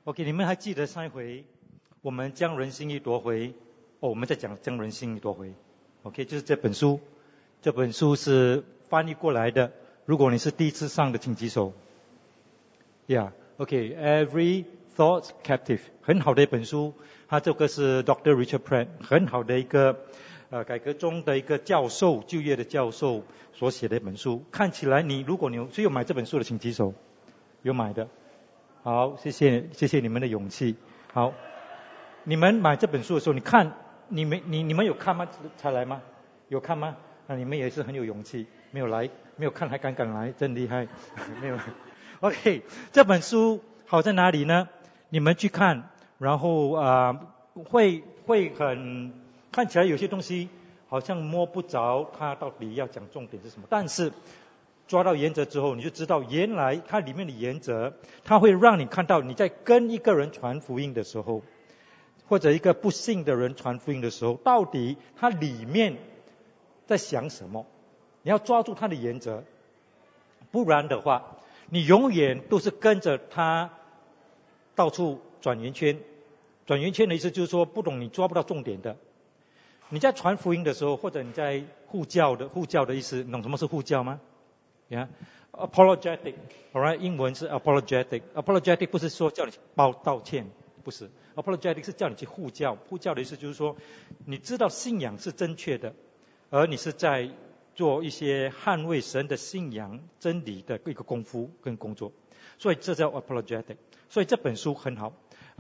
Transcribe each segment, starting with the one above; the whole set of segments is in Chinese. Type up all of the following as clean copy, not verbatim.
OK， 你们还记得上一回我们将人心意夺回？我们在讲将人心意夺回。OK， 就是这本书，这本书是翻译过来的。如果你是第一次上的，请举手。Every Thought Captive， 很好的一本书。它这个是 Dr. Richard Pratt， 很好的一个改革中的一个教授，就业的教授所写的一本书。看起来如果你有买这本书的，请举手。有买的。好，谢谢你们的勇气。好，你们买这本书的时候，你们有看吗？才来吗？有看吗？你们也是很有勇气，没有看还敢来，真厉害。没有。OK， 这本书好在哪里呢？你们去看，然后会很看起来有些东西好像摸不着它到底要讲重点是什么，但是抓到原则之后，你就知道原来它里面的原则，它会让你看到你在跟一个人传福音的时候，或者一个不信的人传福音的时候，到底它里面在想什么。你要抓住它的原则，不然的话你永远都是跟着他到处转圆圈。转圆圈的意思就是说，不懂你抓不到重点的。你在传福音的时候，或者你在护教的意思，你懂什么是护教吗？ Apologetic， alright， 英文是 apologetic。apologetic 不是说叫你道歉，不是。apologetic 是叫你去护教。护教的意思就是说，你知道信仰是正确的，而你是在做一些捍卫神的信仰真理的一个功夫跟工作，所以这叫 apologetic。 所以这本书很好。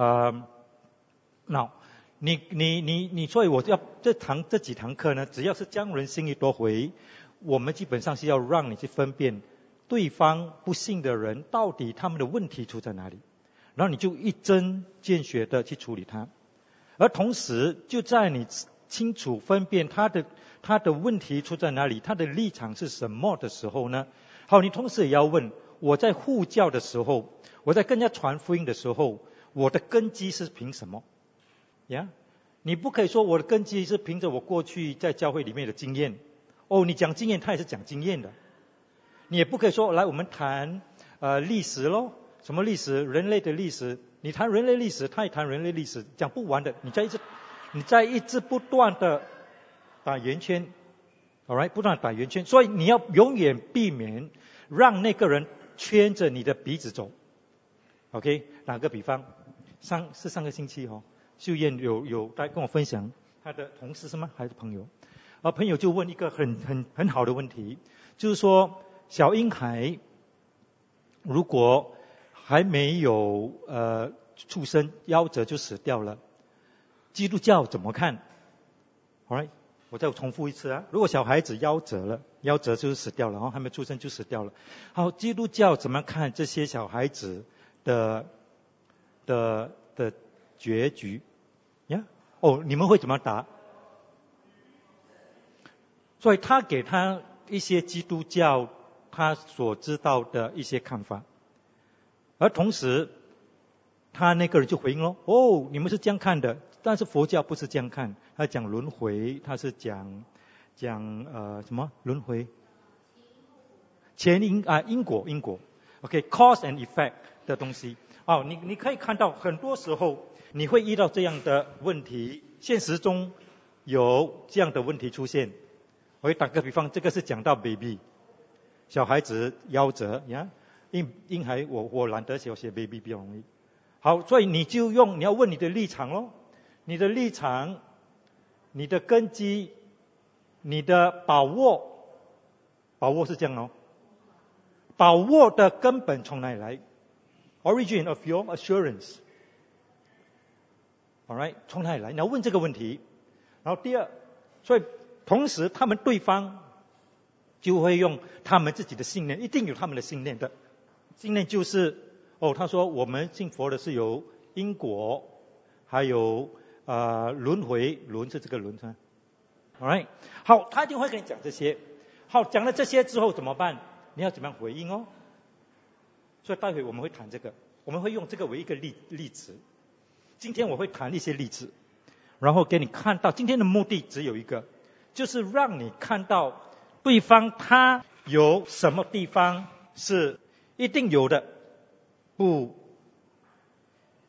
所以我要这几堂课呢，只要是将人心意夺回，我们基本上是要让你去分辨对方不信的人到底他们的问题出在哪里，然后你就一针见血的去处理它。而同时就在你清楚分辨他的问题出在哪里，他的立场是什么的时候呢，好，你同时也要问，我在护教的时候，我在跟人家传福音的时候，我的根基是凭什么呀？你不可以说我的根基是凭着我过去在教会里面的经验。你讲经验，他也是讲经验的。你也不可以说来我们谈历史咯，什么历史？人类的历史。你谈人类历史，他也谈人类历史，讲不完的。你在一直不断的打圆圈 ，alright， 不断地打圆圈。所以你要永远避免让那个人圈着你的鼻子走。OK， 打个比方，上个星期秀燕有在跟我分享她的同事是吗？还是朋友？朋友就问一个很好的问题，就是说小婴孩如果还没有出生，夭折就死掉了，基督教怎么看 ？Alright， 我再重复一次啊！如果小孩子夭折就是死掉了，还没出生就死掉了。好，基督教怎么看这些小孩子的结局呀？你们会怎么答？所以他给他一些基督教他所知道的一些看法，而同时他那个人就回应咯，你们是这样看的，但是佛教不是这样看，他讲轮回，他是讲什么轮回？因果 OK， cause and effect 的东西。你可以看到很多时候你会遇到这样的问题，现实中有这样的问题出现。我会打个比方，这个是讲到 baby 小孩子夭折呀，婴孩我懒得写 baby 比较容易。好，所以你要问你的立场咯，你的立场，你的根基，你的把握是这样哦。把握的根本从哪里来 ？Origin of your assurance。Alright， 从哪里来？你要问这个问题。然后第二，所以同时对方就会用他们自己的信念，一定有他们的信念的。信念就是他说我们信佛的是有因果，还有轮回，轮是这个轮是吧 ？Alright， 好，他一定会跟你讲这些。好，讲了这些之后怎么办？你要怎么样回应哦？所以待会我们会谈这个，我们会用这个为一个例子。今天我会谈一些例子，然后给你看到，今天的目的只有一个，就是让你看到对方他有什么地方是一定有的，不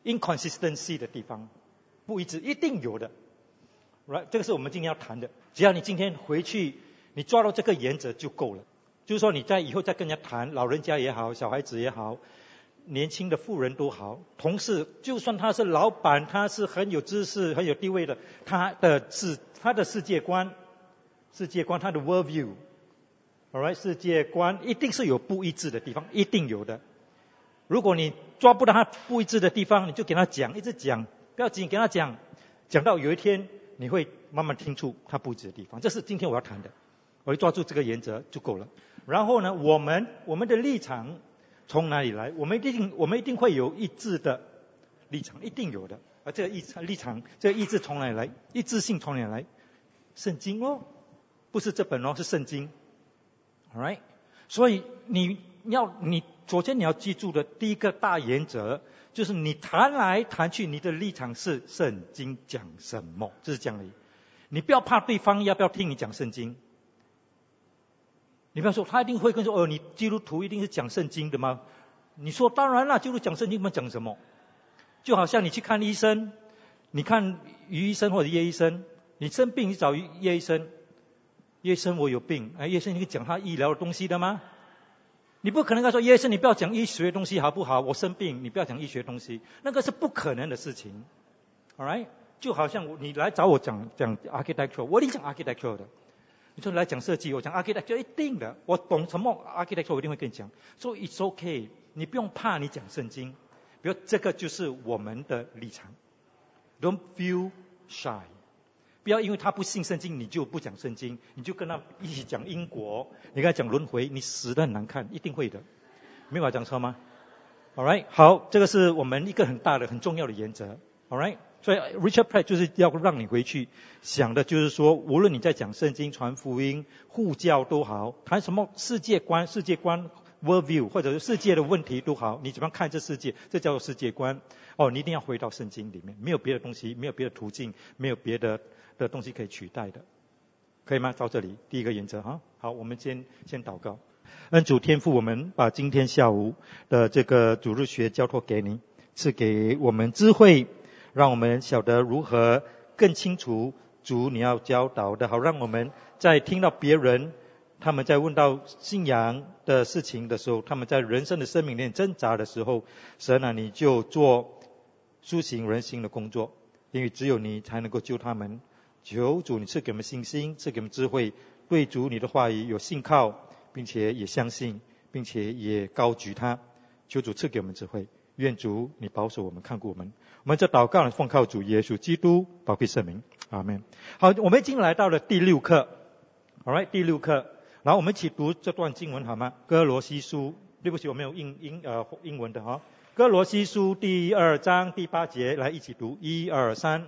inconsistency 的地方，不一致，一定有的。Right， 这个是我们今天要谈的。只要你今天回去，你抓到这个原则就够了。就是说你在以后再跟人家谈，老人家也好，小孩子也好，年轻的妇人都好，同事，就算他是老板，他是很有知识、很有地位的，他的世界观，他的 world view，alright， 世界观一定是有不一致的地方，一定有的。如果你抓不到他不一致的地方，你就给他讲，一直讲，不要紧，给他讲，讲到有一天你会慢慢听出他不一致的地方。这是今天我要谈的，我会抓住这个原则就够了。然后呢，我们的立场从哪里来？我们一定会有一致的立场，一定有的。而这个立场，这个一致从哪里来？一致性从哪里来？圣经哦，不是这本哦，是圣经。Alright， 所以你首先你要记住的第一个大原则，就是你谈来谈去，你的立场是圣经讲什么，这是这样而已。你不要怕对方要不要听你讲圣经。你不要说他一定会跟你说，你基督徒一定是讲圣经的吗？你说当然了，基督徒讲圣经，讲什么？就好像你去看医生，你看于医生或者叶医生，你生病你找叶医生，叶医生我有病，叶医生你可以讲他医疗的东西的吗？你不可能跟他说，叶医生你不要讲医学的东西好不好？我生病你不要讲医学的东西，那个是不可能的事情。Alright， 就好像你来找我讲 architecture， 我一定讲 architecture 的。你说来讲设计，我讲 architecture 一定的，我懂什么 architecture 我一定会跟你讲。So it's okay， 你不用怕你讲圣经，比如这个就是我们的立场。Don't feel shy， 不要因为他不信圣经你就不讲圣经，你就跟他一起讲因果，你跟他讲轮回，你死得很难看，一定会的。没有讲错吗 ？Alright， 好，这个是我们一个很大的很重要的原则。Alright。所以 Richard Pratt 就是要让你回去想的就是说，无论你在讲圣经、传福音、护教都好，谈什么世界观 world view 或者是世界的问题都好，你怎么样看这世界，这叫做世界观。你一定要回到圣经里面，没有别的东西，没有别的途径，没有别的东西可以取代的，可以吗？到这里第一个原则哈。好，我们先祷告。恩主天父，我们把今天下午的这个主日学交托给你，赐给我们智慧，让我们晓得如何更清楚主你要教导的，好让我们在听到别人他们在问到信仰的事情的时候，他们在人生的生命里面挣扎的时候，神啊，你就做苏醒人心的工作，因为只有你才能够救他们。求主你赐给我们信心，赐给我们智慧，对主你的话语有信靠，并且也相信，并且也高举它。求主赐给我们智慧，愿主你保守我们，看顾我们。我们这祷告奉靠主耶稣基督宝贵圣名，阿们。好，我们已经来到了第6课 ，alright， 第6课，然后我们一起读这段经文好吗？哥罗西书，对不起，我没有英文的哈。哥罗西书第2章第8节，来一起读，1、2、3。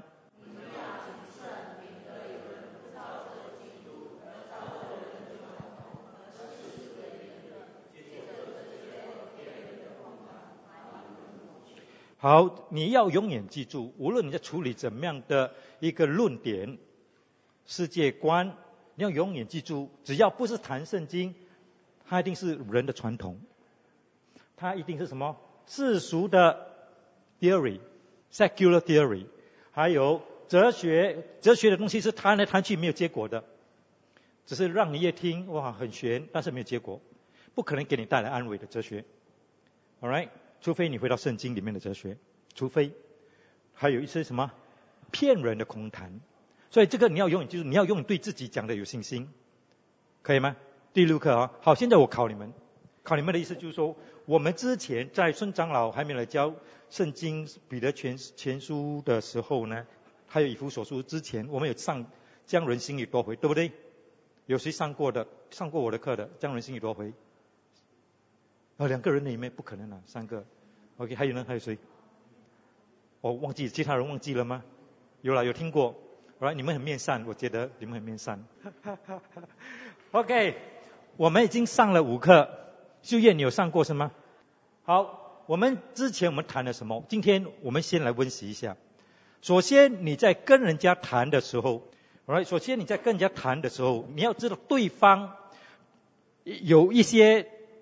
好，你要永远记住，无论你在处理怎么样的一个论点、世界观，你要永远记住，只要不是谈圣经，它一定是人的传统，它一定是什么世俗的 theory、secular theory， 还有哲学的东西是谈来谈去没有结果的，只是让你越听哇很玄，但是没有结果，不可能给你带来安慰的哲学。Alright。除非你回到圣经里面的哲学，除非还有一些什么骗人的空谈，所以这个你要永远记住，你要永远对自己讲的有信心，可以吗？第6课啊，好，现在我考你们的意思就是说，我们之前在孙长老还没来教圣经彼得全书的时候呢，还有以弗所书之前，我们有上将人心意夺回，对不对？有谁上过我的课的将人心意夺回？2个人里面不可能3个。OK， 还有呢？还有谁？我忘记，其他人忘记了吗？有听过。Alright， 你们很面善，我觉得你们很面善。OK， 我们已经上了5课。秀燕，你有上过是吗？好，我们之前谈了什么？今天我们先来温习一下。首先，你在跟人家谈的时候 ，Alright， 你要知道对方有一些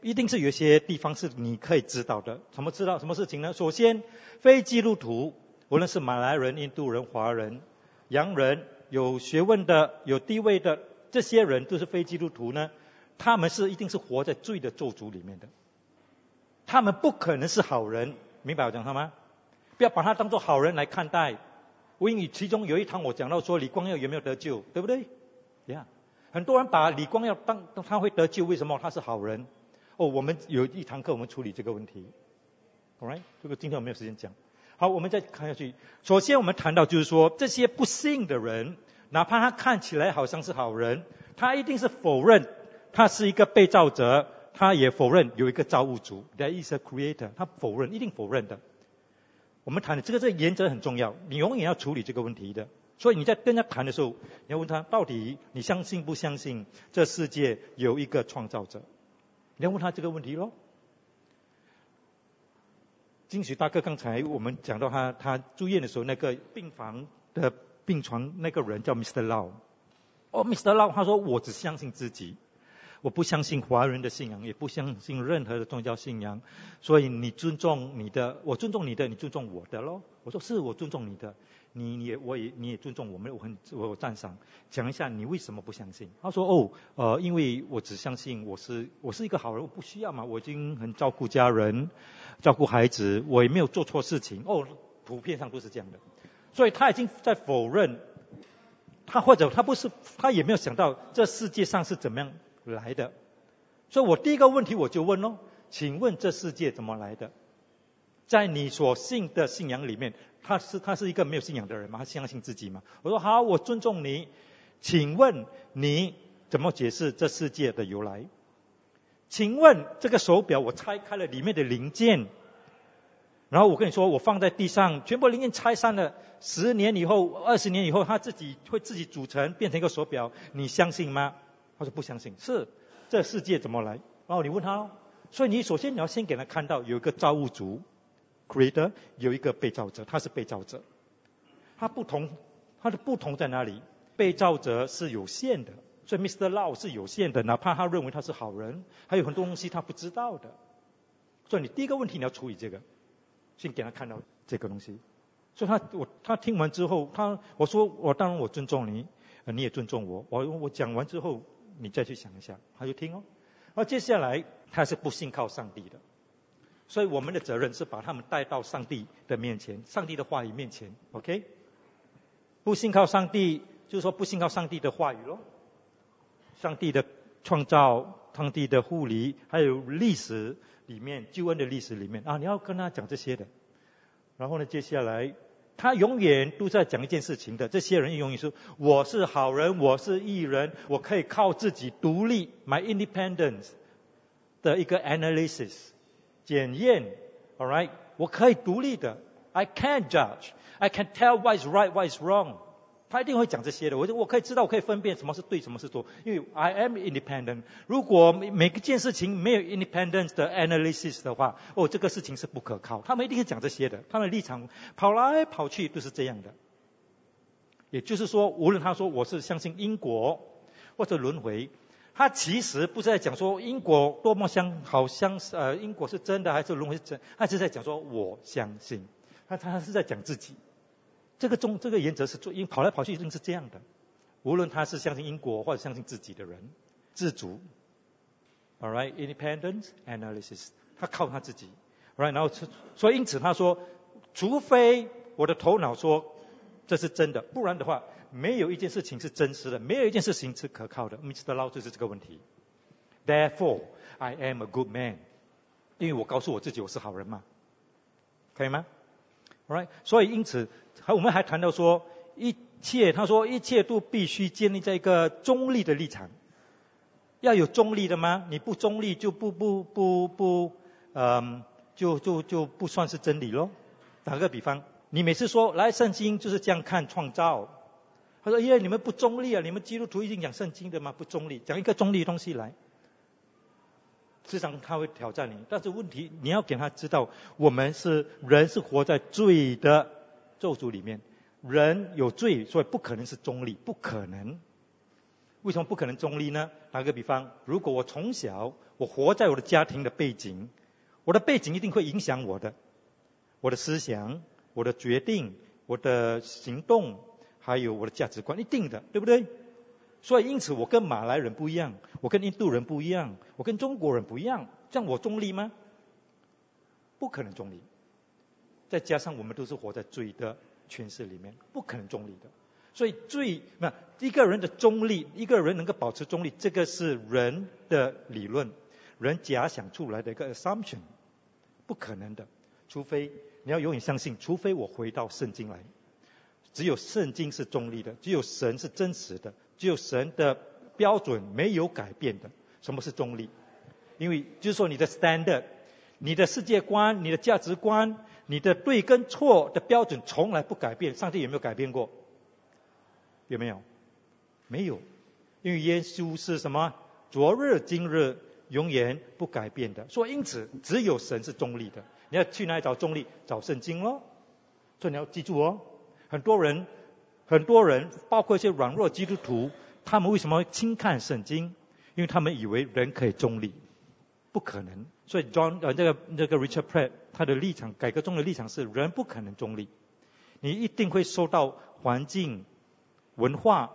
一定是有一些地方是你可以知道的。怎么知道什么事情呢？首先，非基督徒，无论是马来人、印度人、华人、洋人，有学问的、有地位的，这些人都是非基督徒呢，他们一定是活在罪的咒诅里面的。他们不可能是好人，明白我讲他吗？不要把他当作好人来看待。因为其中有一堂我讲到说李光耀有没有得救，对不对？很多人把李光耀当他会得救，为什么？他是好人。我们有一堂课我们处理这个问题。Alright， 这个今天我没有时间讲。好，我们再看下去。首先我们谈到就是说，这些不信的人，哪怕他看起来好像是好人，他一定是否认他是一个被造者，他也否认有一个造物主 ，There is a creator， 他否认，一定否认的。我们谈的这个原则很重要，你永远要处理这个问题的。所以你在跟他谈的时候，你要问他到底你相信不相信这世界有一个创造者？你要问他这个问题咯。金许大哥刚才我们讲到他住院的时候，那个病房的病床那个人叫 Mr. Lau。Mr. Lau 他说我只相信自己，我不相信华人的信仰，也不相信任何的宗教信仰，所以你尊重你的，我尊重你的，你尊重我的咯。我说是，我尊重你的，你也尊重我们，我赞赏。讲一下你为什么不相信？他说因为我只相信我是一个好人，我不需要嘛，我已经很照顾家人，照顾孩子，我也没有做错事情。普遍上都是这样的，所以他已经在否认，他也没有想到这世界上是怎么样来的。所以我第一个问题我就问咯，请问这世界怎么来的？在你所信的信仰里面，他是一个没有信仰的人吗？他相信自己吗？我说好，我尊重你，请问你怎么解释这世界的由来？请问这个手表我拆开了里面的零件，然后我跟你说我放在地上，全部零件拆散了，10年以后20年以后它会自己组成变成一个手表，你相信吗？他说不相信。是，这世界怎么来？然后你问他咯。所以你首先你要先给他看到有一个造物主 Creator， 有一个被造者，他是被造者。他的不同在哪里？被造者是有限的，所以 Mr. Lau 是有限的，哪怕他认为他是好人，还有很多东西他不知道的。所以你第一个问题你要处理这个，先给他看到这个东西。所以他听完之后，我说当然我尊重你，你也尊重我。我讲完之后，你再去想一下，他就听哦。然后接下来他是不信靠上帝的，所以我们的责任是把他们带到上帝的面前，上帝的话语面前 ，OK？ 不信靠上帝，就是说不信靠上帝的话语咯，上帝的创造、上帝的护理，还有历史里面救恩的历史里面你要跟他讲这些的。然后呢，接下来他永远都在讲一件事情的，这些人永远说我是好人，我是义人，我可以靠自己独立 my independence 的一个 analysis 检验 alright， 我可以独立的 I can judge， I can tell what is right, what is wrong。 他一定会讲这些的，我可以知道，我可以分辨什么是对，什么是错，因为 I am independent。 如果每一件事情没有 independence 的 analysis 的话，这个事情是不可靠。他们一定是讲这些的，他们的立场跑来跑去都是这样的。也就是说，无论他说我是相信因果或者轮回，他其实不是在讲说因果多么因果是真的还是轮回是真，他只是在讲说我相信，他是在讲自己。这个原则是跑来跑去一定是这样的，无论他是相信因果或者相信自己的人，自主 alright independence analysis， 他靠他自己 alright， 然后所以因此他说，除非我的头脑说这是真的，不然的话没有一件事情是真实的，没有一件事情是可靠的。 Mr. Lau 就是这个问题。 Therefore I am a good man， 因为我告诉我自己我是好人嘛，可以吗？ alright， 所以因此我们还谈到说他说一切都必须建立在一个中立的立场。要有中立的吗？你不中立就就不算是真理咯。打个比方，你每次说来圣经就是这样看创造，他说你们不中立啊，你们基督徒一定讲圣经的吗？不中立，讲一个中立的东西来，事实上他会挑战你。但是问题你要给他知道，人是活在罪的咒诅里面，人有罪，所以不可能是中立，不可能。为什么不可能中立呢？打个比方，如果我从小我活在我的家庭的背景，我的背景一定会影响我的思想、我的决定、我的行动，还有我的价值观，一定的，对不对？所以因此我跟马来人不一样，我跟印度人不一样，我跟中国人不一样，这样我中立吗？不可能中立。再加上我们都是活在罪的权势里面，不可能中立的。所以一个人的中立，一个人能够保持中立，这个是人的理论，人假想出来的一个 assumption， 不可能的。除非你要永远相信，除非我回到圣经来，只有圣经是中立的，只有神是真实的，只有神的标准没有改变的。什么是中立？因为就是说你的 standard， 你的世界观，你的价值观，你的对跟错的标准从来不改变。上帝有没有改变过？有没有？没有。因为耶稣是什么？昨日今日永远不改变的。所以因此只有神是中立的。你要去哪里找中立？找圣经咯。所以你要记住哦，很多人包括一些软弱基督徒，他们为什么会轻看圣经？因为他们以为人可以中立，不可能。所以这个 Richard Pratt 他的立场，改革宗的立场是人不可能中立，你一定会受到环境、文化、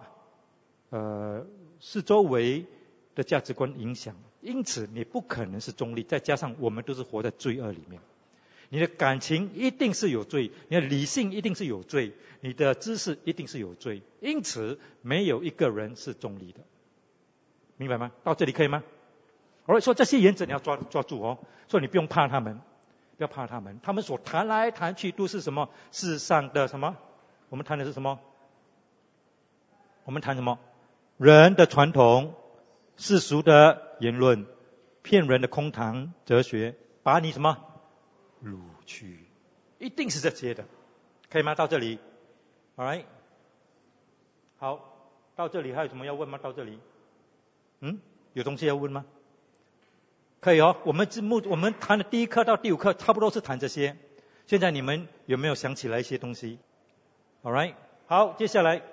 四周围的价值观影响，因此你不可能是中立。再加上我们都是活在罪恶里面，你的感情一定是有罪，你的理性一定是有罪，你的知识一定是有罪，因此没有一个人是中立的，明白吗？到这里可以吗？我说这些原则你要抓住哦，所以你不用怕他们，不要怕他们，他们所谈来谈去都是什么世上的什么？我们谈的是什么？我们谈什么？人的传统、世俗的言论、骗人的空谈哲学，把你什么掳去，一定是这些的，可以吗？到这里 ，Alright， 好，到这里还有什么要问吗？到这里，有东西要问吗？可以哦，我们谈的第1课到第5课差不多是谈这些。现在你们有没有想起来一些东西 ？Alright， 好，接下来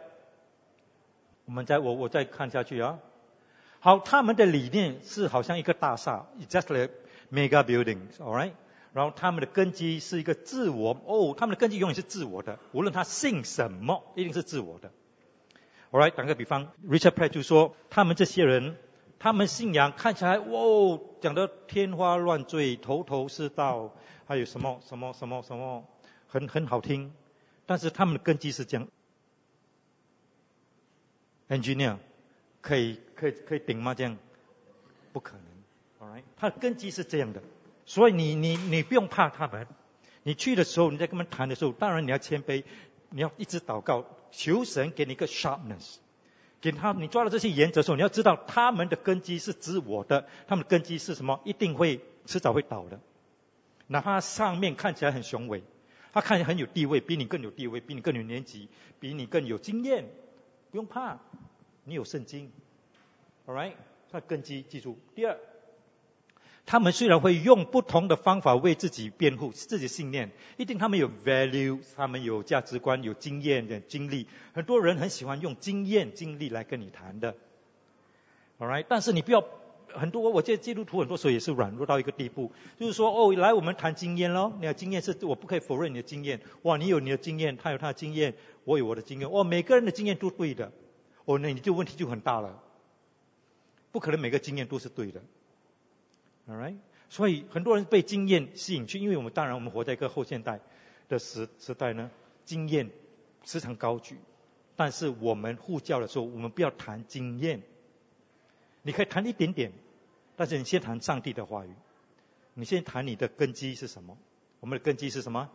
我再看下去啊。好，他们的理念是好像一个大厦 ，just like mega buildings，alright。然后他们的根基是一个自我，他们的根基永远是自我的，无论他信什么，一定是自我的。Alright， 打个比方 ，Richard Pratt 就说，他们这些人，他们信仰看起来讲得天花乱坠，头头是道，还有什么，很好听，但是他们的根基是这样。Engineer 可以顶吗？这样不可能。Alright， 他的根基是这样的，所以你不用怕他们。你去的时候，你在跟他们谈的时候，当然你要谦卑，你要一直祷告，求神给你一个 sharpness， 给他你抓到这些原则的时候，你要知道他们的根基是自我的，他们的根基是什么？一定会迟早会倒的。哪怕上面看起来很雄伟，他看起来很有地位，比你更有地位，比你更有年纪，比你更有经验，不用怕，你有圣经 ，alright， 他的根基记住。第二，他们虽然会用不同的方法为自己辩护，自己的信念，一定他们有 value， 他们有价值观，有经验，有经历。很多人很喜欢用经验、经历来跟你谈的 ，alright。但是你不要我觉得基督徒很多时候也是软弱到一个地步，就是说来我们谈经验咯，你的经验是我不可以否认你的经验，你有你的经验，他有他的经验，我有我的经验，每个人的经验都对的，那你就问题就很大了，不可能每个经验都是对的。Alright， 所以很多人被经验吸引去，因为我们活在一个后现代的时代呢，经验时常高举。但是我们护教的时候，我们不要谈经验，你可以谈一点点，但是你先谈上帝的话语，你先谈你的根基是什么？我们的根基是什么？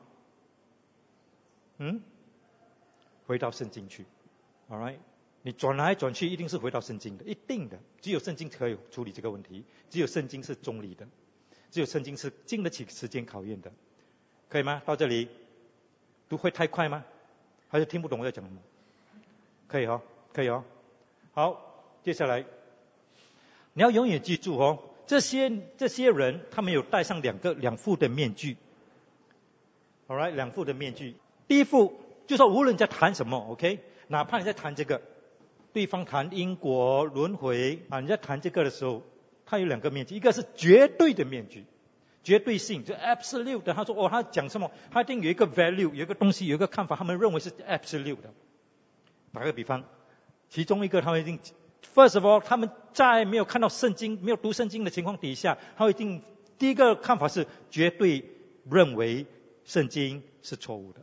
回到圣经去 ，Alright。你转来转去一定是回到圣经的，一定的，只有圣经可以处理这个问题，只有圣经是中立的，只有圣经是经得起时间考验的，可以吗？到这里读会太快吗？还是听不懂我在讲什么？可以可以好，接下来你要永远记住这些人他们有戴上两副的面具 ，alright， 2副的面具。第一副就说无论在谈什么 ，OK， 哪怕你在谈这个。对方谈因果轮回你在谈这个的时候， 它有两个面具，一个是绝对的面具，绝对性，就 absolute 的。他说他讲什么，他一定有一个 value， 有一个东西，有一个看法，他们认为是 absolute 的。打个比方，其中一个他们一定 first of all， 他们在没有看到圣经、没有读圣经的情况底下，他一定第一个看法是绝对认为圣经是错误的。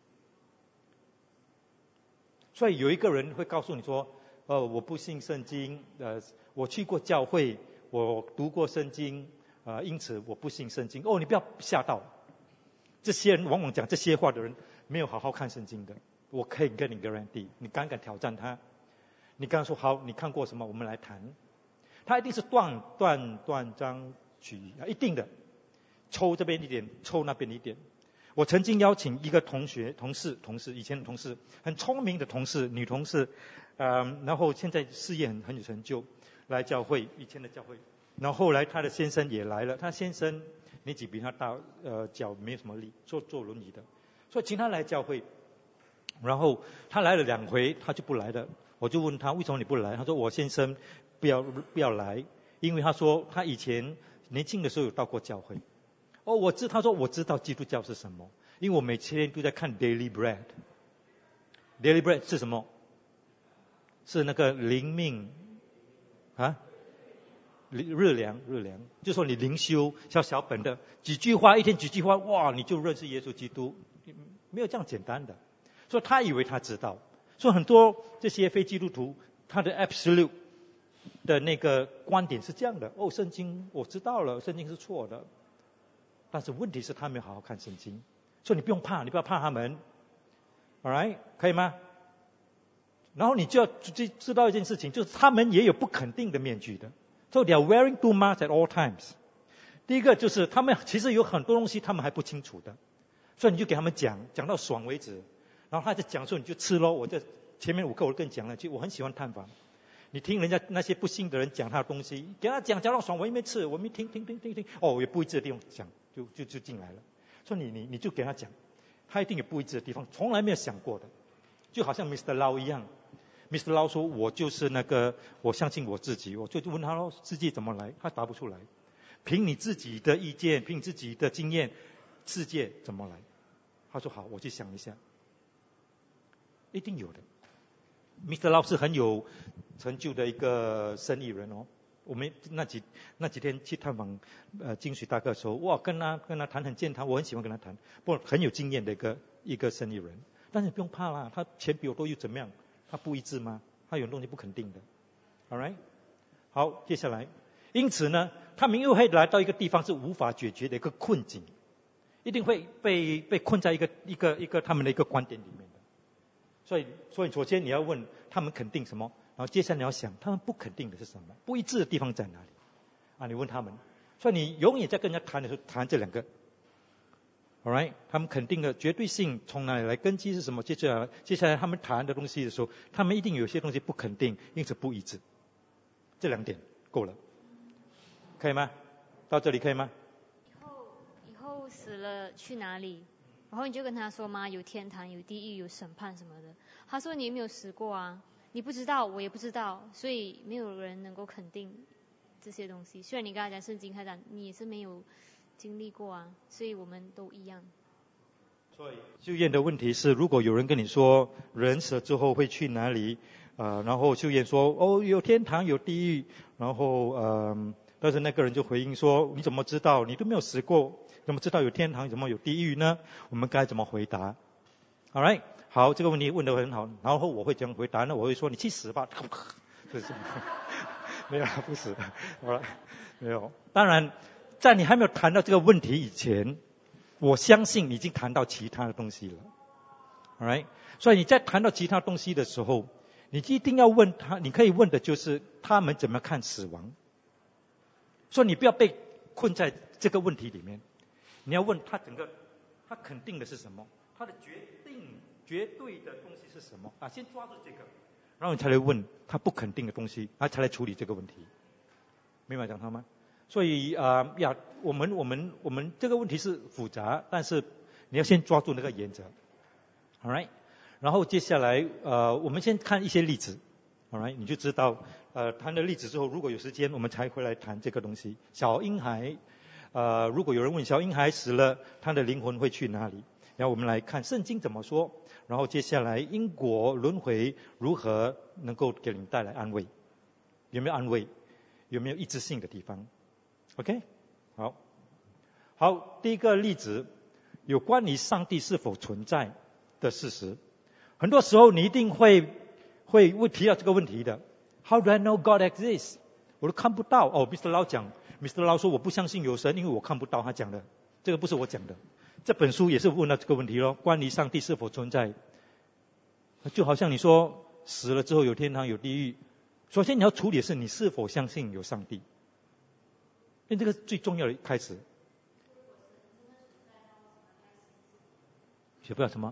所以有一个人会告诉你说，我不信圣经，我去过教会，我读过圣经，因此我不信圣经。你不要吓到，这些人往往讲这些话的人没有好好看圣经的。我可以跟你 guarantee， 你敢挑战他？你刚刚说好，你看过什么？我们来谈。他一定是断章取义，一定的，抽这边一点，抽那边一点。我曾经邀请一个同事，以前的同事，很聪明的同事，女同事，然后现在事业很有成就，来教会，以前的教会。然后后来他的先生也来了，他先生年纪比他大，脚没什么力，坐轮椅的，所以请他来教会。然后他来了2回，他就不来了。我就问他为什么你不来？他说我先生不要来，因为他说他以前年轻的时候有到过教会。他说我知道基督教是什么，因为我每天都在看 Daily Bread。Daily Bread 是什么？是那个灵命日粮，就说你灵修小本的几句话，一天几句话，哇，你就认识耶稣基督，没有这样简单的。所以他以为他知道，所以很多这些非基督徒，他的 absolute 的那个观点是这样的：圣经我知道了，圣经是错的。但是问题是他没有好好看圣经，所以你不用怕，你不要怕他们 ，alright， 可以吗？然后你就要知道一件事情，就是他们也有不肯定的面具的。So they are wearing two masks at all times。第一个就是他们其实有很多东西他们还不清楚的，所以你就给他们讲到爽为止。然后他在讲的时候你就吃咯。我在前面5课我跟你讲了句，我很喜欢探访。你听人家那些不信的人讲他的东西，给他讲到爽，我也没吃，我没听，也不一致的地方讲，就进来了。所以你就给他讲，他一定有不一致的地方，从来没有想过的。就好像 Mr. Lau 一样 ，Mr. Lau 说我就是那个，我相信我自己，我就问他咯，世界怎么来？他答不出来。凭你自己的意见，凭你自己的经验，世界怎么来？他说好，我去想一下。一定有的。Mr. Lau 是很有成就的一个生意人哦。我们那几天去探访金水大哥的时候，哇，跟他谈很健谈，我很喜欢跟他谈，不过很有经验的一个生意人。但是你不用怕啦，他钱比我多又怎么样？他不一致吗？他有东西不肯定的。Alright， 好，接下来，因此呢，他们又会来到一个地方是无法解决的一个困境，一定会被困在一个他们的一个观点里面的。所以首先你要问他们肯定什么，然后接下来你要想他们不肯定的是什么，不一致的地方在哪里你问他们。所以你永远在跟人家谈的时候谈这2个 ，alright， 他们肯定的绝对性从哪里来，根基是什么？接下来他们谈的东西的时候，他们一定有些东西不肯定，因此不一致。这2点够了，可以吗？到这里可以吗？ 以后死了去哪里？然后你就跟他说嘛，有天堂，有地狱，有审判什么的。他说你有没有死过啊？你不知道，我也不知道，所以没有人能够肯定这些东西。虽然你跟他讲圣经，他讲你也是没有经历过啊，所以我们都一样。 所以秀燕的问题是，如果有人跟你说人死了之后会去哪里，然后秀燕说有天堂有地狱，然后但是那个人就回应说你怎么知道？你都没有死过，怎么知道有天堂怎么有地狱呢？我们该怎么回答 ？Alright， 好，这个问题问得很好。然后我会这样回答呢？我会说你去死吧，没有不死，好了，没有。当然，在你还没有谈到这个问题以前，我相信你已经谈到其他的东西了 ，Alright， 所以你在谈到其他东西的时候，你一定要问他，你可以问的就是他们怎么看死亡。所以你不要被困在这个问题里面，你要问他他肯定的是什么，他的绝对的东西是什么先抓住这个，然后你才来问他不肯定的东西，才来处理这个问题，明白讲他吗？所以我们这个问题是复杂，但是你要先抓住那个原则 ，alright， 然后接下来我们先看一些例子 ，alright， 你就知道，谈了例子之后，如果有时间，我们才回来谈这个东西。小婴孩，如果有人问小婴孩死了，他的灵魂会去哪里？然后我们来看圣经怎么说，然后接下来因果轮回如何能够给你带来安慰？有没有安慰？有没有一致性的地方 ？OK， 好，第一个例子有关于上帝是否存在的事实。很多时候你一定会提到这个问题的。How do I know God exists？ 我都看不到。Mr. Lau 讲 ，Mr. Lau 说我不相信有神，因为我看不到。他讲的，这个不是我讲的。这本书也是问到这个问题咯，关于上帝是否存在。就好像你说死了之后有天堂有地狱，首先你要处理的是你是否相信有上帝，因为这个最重要的开始。学不了什么？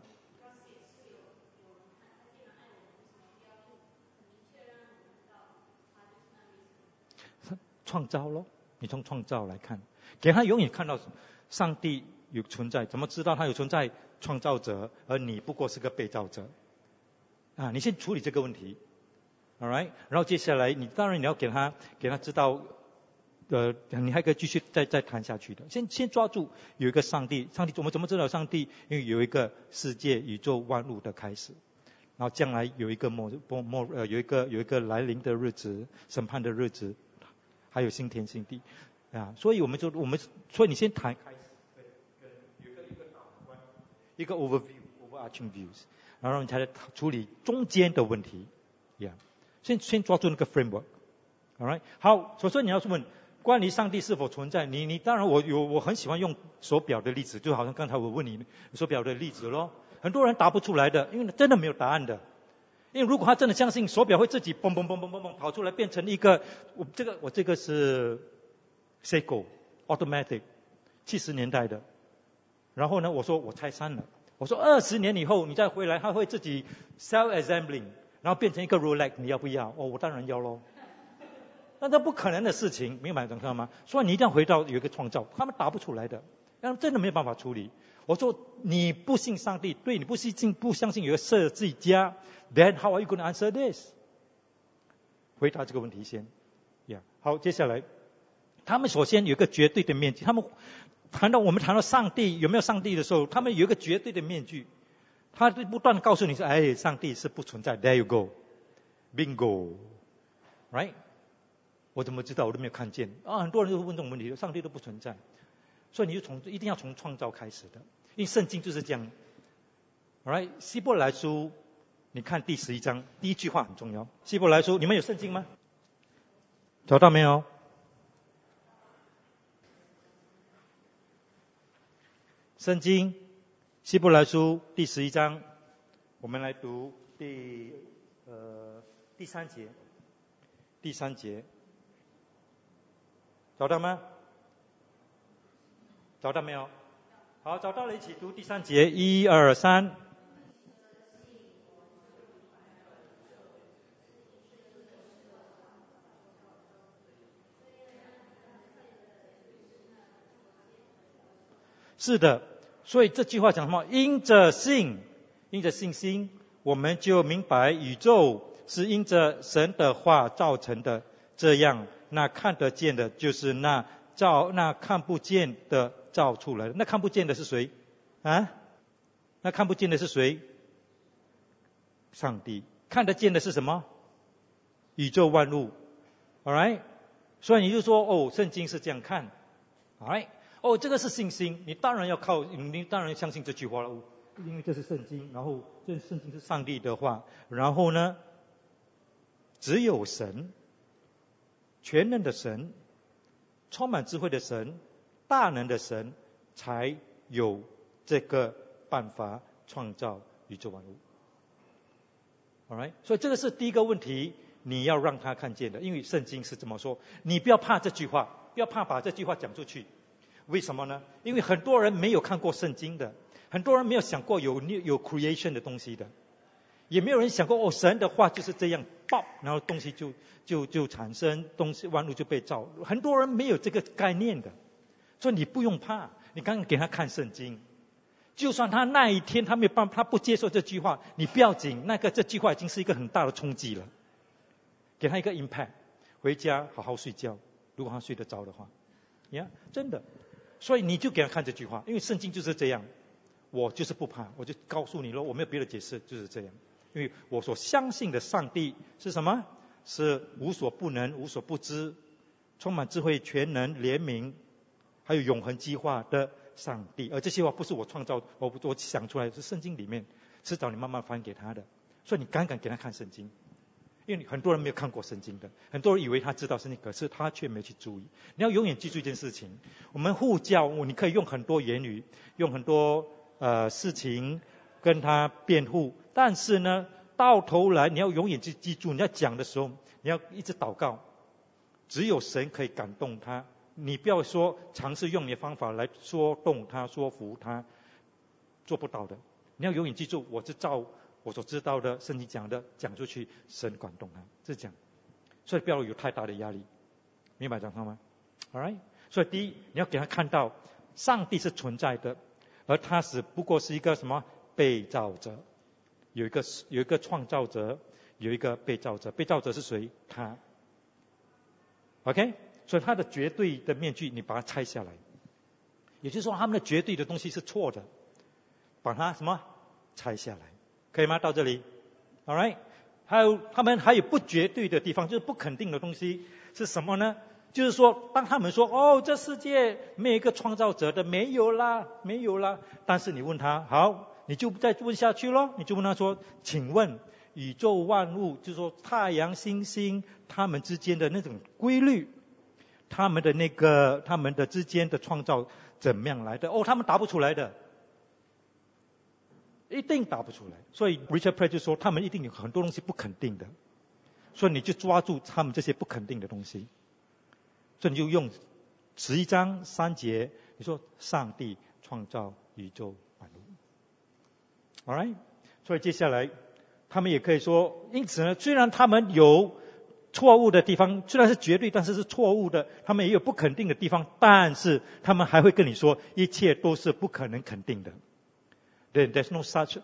创造咯，你从创造来看，给他永远看到上帝有存在，怎么知道他有存在？创造者，而你不过是个被造者。你先处理这个问题 ，alright， 然后接下来当然你要给他知道，你还可以继续再谈下去的。先抓住有一个上帝，我们怎么知道上帝？因为有一个世界宇宙万物的开始，然后将来有一个有一个来临的日子，审判的日子，还有新天新地所以所以你先谈开始，有一个大观，一个 overarching views， 然后你才处理中间的问题先抓住那个 framework，alright， 好，所以你要问关于上帝是否存在，你当然我很喜欢用手表的例子，就好像刚才我问你手表的例子咯，很多人答不出来的，因为真的没有答案的。因为如果他真的相信手表会自己蹦蹦蹦蹦蹦蹦跑出来变成一个，我这个是 Seiko automatic 70年代的，然后呢我说我拆散了，我说20年以后你再回来它会自己 self assembling 然后变成一个 Rolex， 你要不要？我当然要咯。那这不可能的事情，明白知道吗？所以你一定要回到有一个创造，他们答不出来的，他们真的没有办法处理。我说你不信上帝，对，你不相信有个设计家， then how are you going to answer this？ 回答这个问题先好，接下来他们首先有一个绝对的面具，我们谈到上帝有没有上帝的时候，他们有一个绝对的面具，他不断告诉你说上帝是不存在。 There you go bingo right， 我怎么知道？我都没有看见很多人都问这种问题，上帝都不存在。所以你就一定要从创造开始的，因为圣经就是这样。alright， 希伯来书你看第11章第一句话很重要。希伯来书你们有圣经吗？找到没有？圣经希伯来书第11章，我们来读第3节。第3节找到吗？找到没有？好，找到了，一起读第3节，1、2、3。是的，所以这句话讲什么？因着信心，我们就明白宇宙是因着神的话造成的。这样，那看得见的就是那看不见的造出来的。那看不见的是谁？那看不见的是谁？上帝。看得见的是什么？宇宙万物。alright， 所以你就说圣经是这样看。alright， 这个是信心，你当然相信这句话了，因为这是圣经，然后这圣经是上帝的话，然后呢，只有神，全能的神，充满智慧的神，大能的神，才有这个办法创造宇宙万物。alright， 所以这个是第一个问题，你要让他看见的，因为圣经是这么说，你不要怕这句话，不要怕把这句话讲出去。为什么呢？因为很多人没有看过圣经的，很多人没有想过有 creation 的东西的，也没有人想过神的话就是这样爆，然后东西就产生，东西万物就被造，很多人没有这个概念的。所以你不用怕，你刚刚给他看圣经，就算他那一天他没有办法，他不接受这句话，你不要紧，这句话已经是一个很大的冲击了。 给他一个 impact， 回家好好睡觉，如果他睡得着的话，真的。所以你就给他看这句话，因为圣经就是这样，我就是不怕，我就告诉你了，我没有别的解释，就是这样。因为我所相信的上帝是什么？是无所不能、无所不知、充满智慧、全能、怜悯，还有永恒计划的上帝。而这些话不是我创造，我想出来，是圣经里面迟早你慢慢翻给他的。所以你敢给他看圣经，因为很多人没有看过圣经的，很多人以为他知道圣经，可是他却没有去注意。你要永远记住一件事情，我们护教，你可以用很多言语，用很多事情跟他辩护，但是呢，到头来你要永远去记住，你要讲的时候，你要一直祷告，只有神可以感动他。你不要说尝试用你的方法来说动他、说服他，做不到的。你要永远记住，我是照我所知道的圣经讲的讲出去，神感动他，是这样。所以不要有太大的压力，明白讲话吗 ？Alright， 所以第一，你要给他看到上帝是存在的，而他只不过是一个什么被造者，有一个创造者，有一个被造者。被造者是谁？他。OK， 所以他的绝对的面具，你把它拆下来，也就是说，他们的绝对的东西是错的，把它什么拆下来。可以吗？到这里 ，Alright， 还有他们还有不绝对的地方，就是不肯定的东西是什么呢？就是说，当他们说这世界没有一个创造者的，没有啦，但是你问他，好，你就再问下去咯，你就问他说，请问宇宙万物，就是说太阳、星星，他们之间的那种规律，他们的之间的创造怎么样来的？他们答不出来的。一定答不出来，所以 Richard Pratt 就说他们一定有很多东西不肯定的，所以你就抓住他们这些不肯定的东西，所以你就用11章3节，你说上帝创造宇宙万物 ，Alright， 所以接下来他们也可以说，因此呢，虽然他们有错误的地方，虽然是绝对，但是是错误的，他们也有不肯定的地方，但是他们还会跟你说，一切都是不可能肯定的。Then there's no such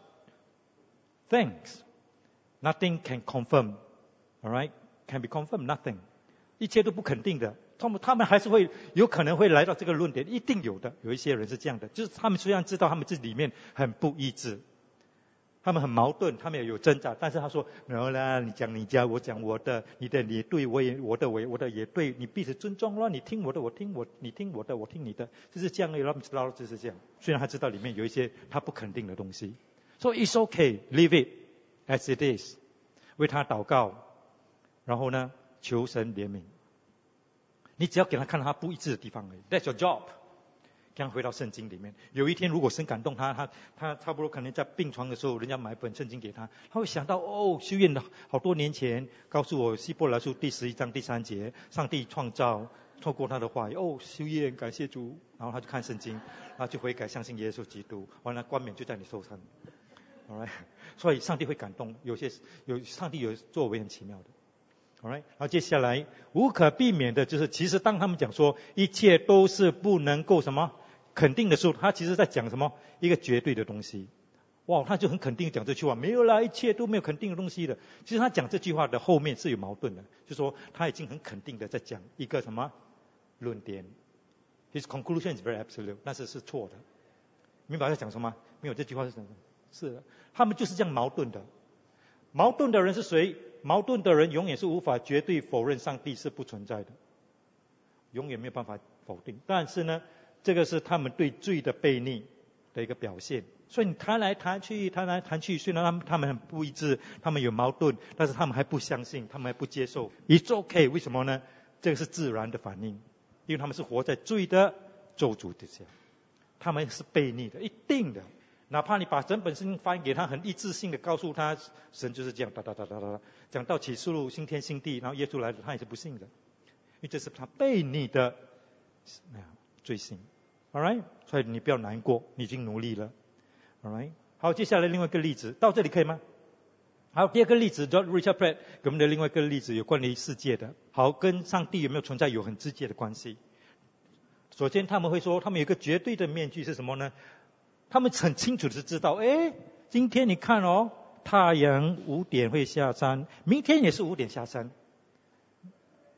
things. Nothing can confirm. Alright? Can be confirmed, nothing. 一切都不肯定的。他们还是有可能会来到这个论点，一定有的。有一些人是这样的，就是他们虽然知道他们自己里面很不一致，他们很矛盾，他们也有挣扎，但是他说，然后啦，你讲你家，我讲我的，你的也对，我的也对，你彼此尊重咯，你听我的，你听我的，我听你的，就是这样的，他们知道就是这样。虽然他知道里面有一些他不肯定的东西，所以 it's okay, leave it as it is， 为他祷告，然后呢，求神怜悯。你只要给他看到他不一致的地方而已 ，That's your job。刚回到圣经里面，有一天如果神感动他差不多可能在病床的时候，人家买本圣经给他，他会想到修院的好多年前告诉我希伯来书第11章第3节，上帝创造，透过他的话语，修院感谢主，然后他就看圣经，然后就悔改相信耶稣基督，完了冠冕就在你手上 ，Alright， 所以上帝会感动，上帝有作为很奇妙的。Alright， 然后接下来无可避免的就是，其实当他们讲说一切都是不能够什么肯定的时候，他其实在讲什么？一个绝对的东西。哇，他就很肯定讲这句话，没有啦，一切都没有肯定的东西的。其实他讲这句话的后面是有矛盾的，就是说他已经很肯定的在讲一个什么论点。His conclusion is very absolute， 但是是错的。明白他讲什么？没有，这句话是什么？是的，他们就是这样矛盾的。矛盾的人是谁？矛盾的人永远是无法绝对否认上帝是不存在的，永远没有办法否定。但是呢，这个是他们对罪的悖逆的一个表现。所以你谈来谈去，虽然他们很不一致，他们有矛盾，但是他们还不相信，他们还不接受。It's okay， 为什么呢？这个是自然的反应，因为他们是活在罪的咒诅之下，他们是悖逆的，一定的。哪怕你把整本圣经翻给他，很一致性的告诉他，神就是这样，讲到启示录新天新地，然后耶稣来了，他也是不信的，因为这是他悖逆的罪行。Alright， 所以你不要难过，你已经努力了。Alright， 好，接下来另外一个例子，到这里可以吗？好，第二个例子 ，Richard Pratt 给我们的另外一个例子有关于世界的，好，跟上帝有没有存在有很直接的关系。首先他们会说，他们有一个绝对的面具是什么呢？他们很清楚的知道，今天你看太阳5点会下山，明天也是5点下山，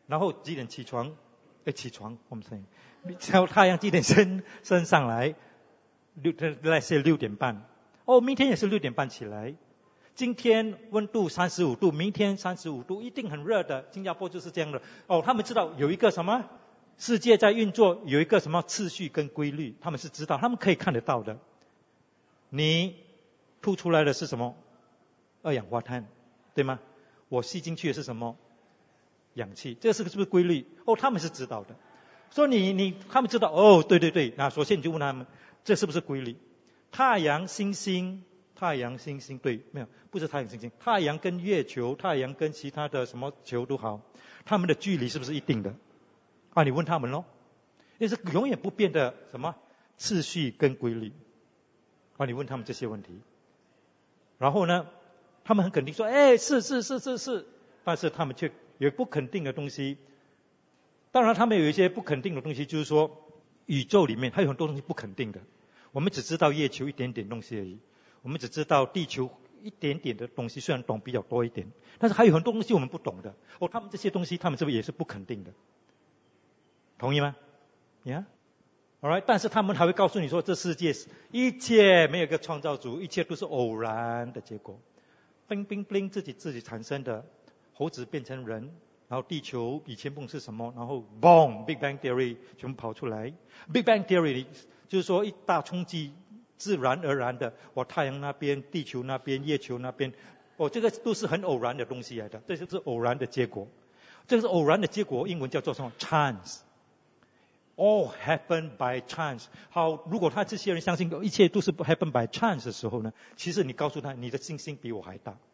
然后几点起床？起床，我们说，然后太阳几点升上来？6点半。明天也是6点半起来。今天温度35度，明天35度，一定很热的。新加坡就是这样的。他们知道有一个什么世界在运作，有一个什么次序跟规律，他们是知道，他们可以看得到的。你吐出来的是什么？二氧化碳，对吗？我吸进去的是什么？氧气，这个是不是规律？他们是知道的。所以他们知道，对。那首先你就问他们，这是不是规律？太阳、星星，对，没有，不是太阳、星星，太阳跟月球，太阳跟其他的什么球都好，他们的距离是不是一定的？你问他们咯，那是永远不变的什么次序跟规律？你问他们这些问题，然后呢，他们很肯定说，是，但是他们却有不肯定的东西。当然他们有一些不肯定的东西，就是说宇宙里面还有很多东西不肯定的。我们只知道月球一点点东西而已，我们只知道地球一点点的东西，虽然懂比较多一点，但是还有很多东西我们不懂的。他们这些东西他们是不是也是不肯定的？同意吗？ Yeah? Alright， 但是他们还会告诉你说，这世界一切没有一个创造主，一切都是偶然的结果。bling 自己产生的，猴子变成人，然后地球以前不是什么，然后 boom Big Bang Theory 全部跑出来。Big Bang Theory 就是说一大冲击，自然而然的，太阳那边、地球那边、月球那边，这个都是很偶然的东西来的，这就是偶然的结果。这个是偶然的结果，英文叫做什么 ？Chance。All happen by chance。好，如果这些人相信一切都是 happen by chance 的时候呢，其实你告诉他，你的信心比我还大。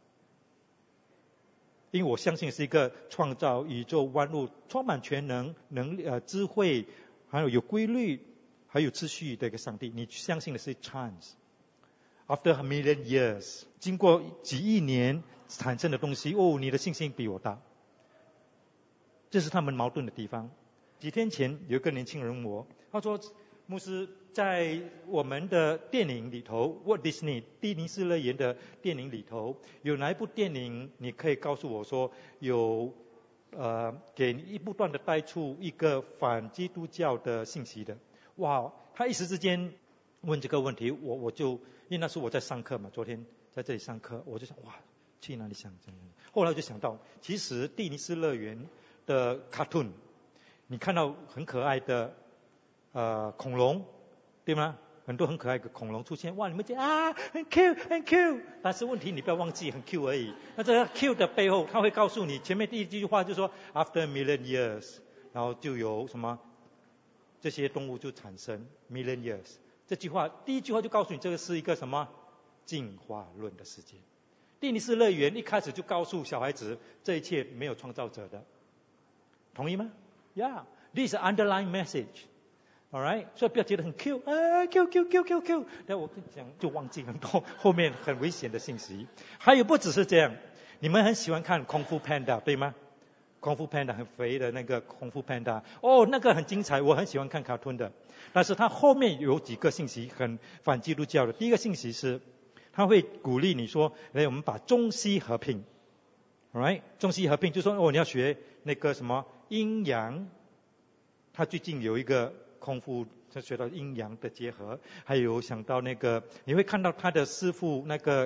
因为我相信是一个创造宇宙万物、充满全能、智慧，还有规律，还有秩序的一个上帝。你相信的是 chance。After a million years， 经过几亿年产生的东西，你的信心比我大。这是他们矛盾的地方。几天前有一个年轻人问我，他说：“牧师，在我们的电影里头 ，Walt Disney 迪尼斯乐园的电影里头，有哪一部电影你可以告诉我说有给你不断的带出一个反基督教的信息的？”哇，他一时之间问这个问题，我就因为那时候我在上课嘛，昨天在这里上课，我就想去哪里想？后来我就想到，其实迪尼斯乐园的 cartoon。你看到很可爱的恐龙，对吗？很多很可爱的恐龙出现，你们觉得很 cute， 但是问题你不要忘记很 cute 而已。那这个 cute 的背后，他会告诉你前面第一句话就是说 after a million years， 然后就有什么这些动物就产生 million years。这句话第一句话就告诉你这个是一个什么进化论的世界。迪尼斯乐园一开始就告诉小孩子，这一切没有创造者的，同意吗？Yeah, this is underlying message. Alright, 所以不要觉得很 cute， cute。但我跟你讲，就忘记很多后面很危险的信息。还有不只是这样，你们很喜欢看功夫 Panda 对吗？功夫 Panda 很肥的那个功夫 Panda， 那个很精彩，我很喜欢看卡通的。但是它后面有几个信息很反基督教的。第一个信息是，他会鼓励你说，我们把中西合并。Alright， 中西合并就是说，你要学那个什么阴阳，他最近有一个功夫，他学到阴阳的结合，还有想到那个，你会看到他的师傅那个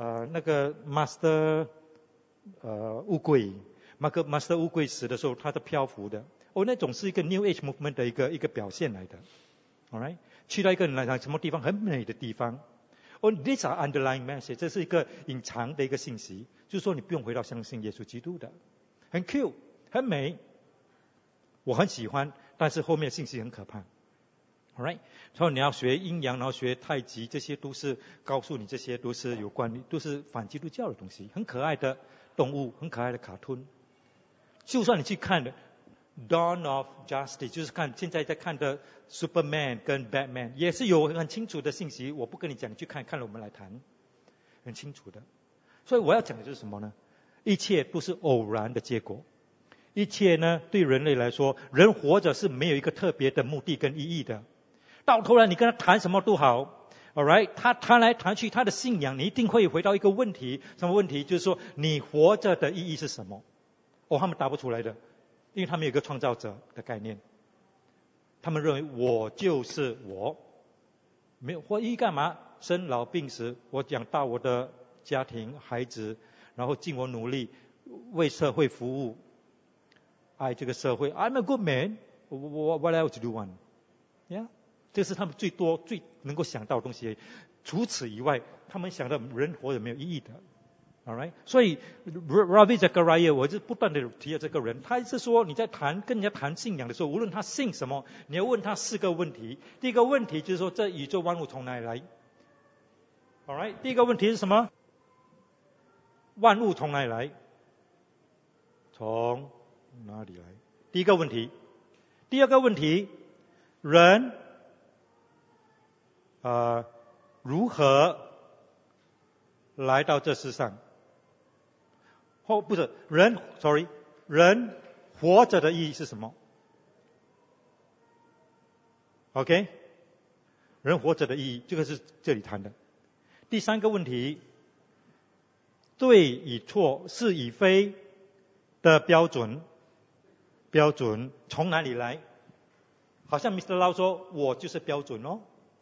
Master 乌龟，Master 乌龟死的时候，他的漂浮的，那种是一个 New Age Movement 的一个表现来的。Alright， 去到一个什么地方很美的地方，these are underlying message， 这是一个隐藏的一个信息，就是说你不用回到相信耶稣基督的，很 cute， 很美。我很喜欢，但是后面信息很可怕。Alright， 所以你要学阴阳，然后学太极，这些都是告诉你，这些都是有关，都是反基督教的东西。很可爱的动物，很可爱的卡通。就算你去看的 Dawn of Justice， 就是现在在看的 Superman 跟 Batman， 也是有很清楚的信息。我不跟你讲，你去看了我们来谈，很清楚的。所以我要讲的就是什么呢？一切都是偶然的结果。一切呢，对人类来说，人活着是没有一个特别的目的跟意义的。到头来你跟他谈什么都好 ，alright， 他谈来谈去，他的信仰你一定会回到一个问题，什么问题？就是说你活着的意义是什么？他们答不出来的， 因为他们有一个创造者的概念，他们认为我就是我，没有或干嘛生老病死，我养大我的家庭孩子，然后尽我努力为社会服务，爱这个社会。I'm a good man. What else do you want? Yeah， 这是他们最能够想到的东西。除此以外，他们想到人活着没有意义的。Alright， 所以 Ravi Zachariah 我就不断的提到这个人，他是说你在跟人家谈信仰的时候，无论他信什么，你要问他4个问题。第一个问题就是说，这宇宙万物从哪里来 ？Alright， 第一个问题是什么？万物从哪里来？从哪里来？第一个问题。第二个问题，人如何来到这世上？不是人活着的意义是什么 ？OK， 人活着的意义，这个是这里谈的。第三个问题，对与错、是与非的标准从哪里来？好像 Mr. Lau 说，我就是标准哦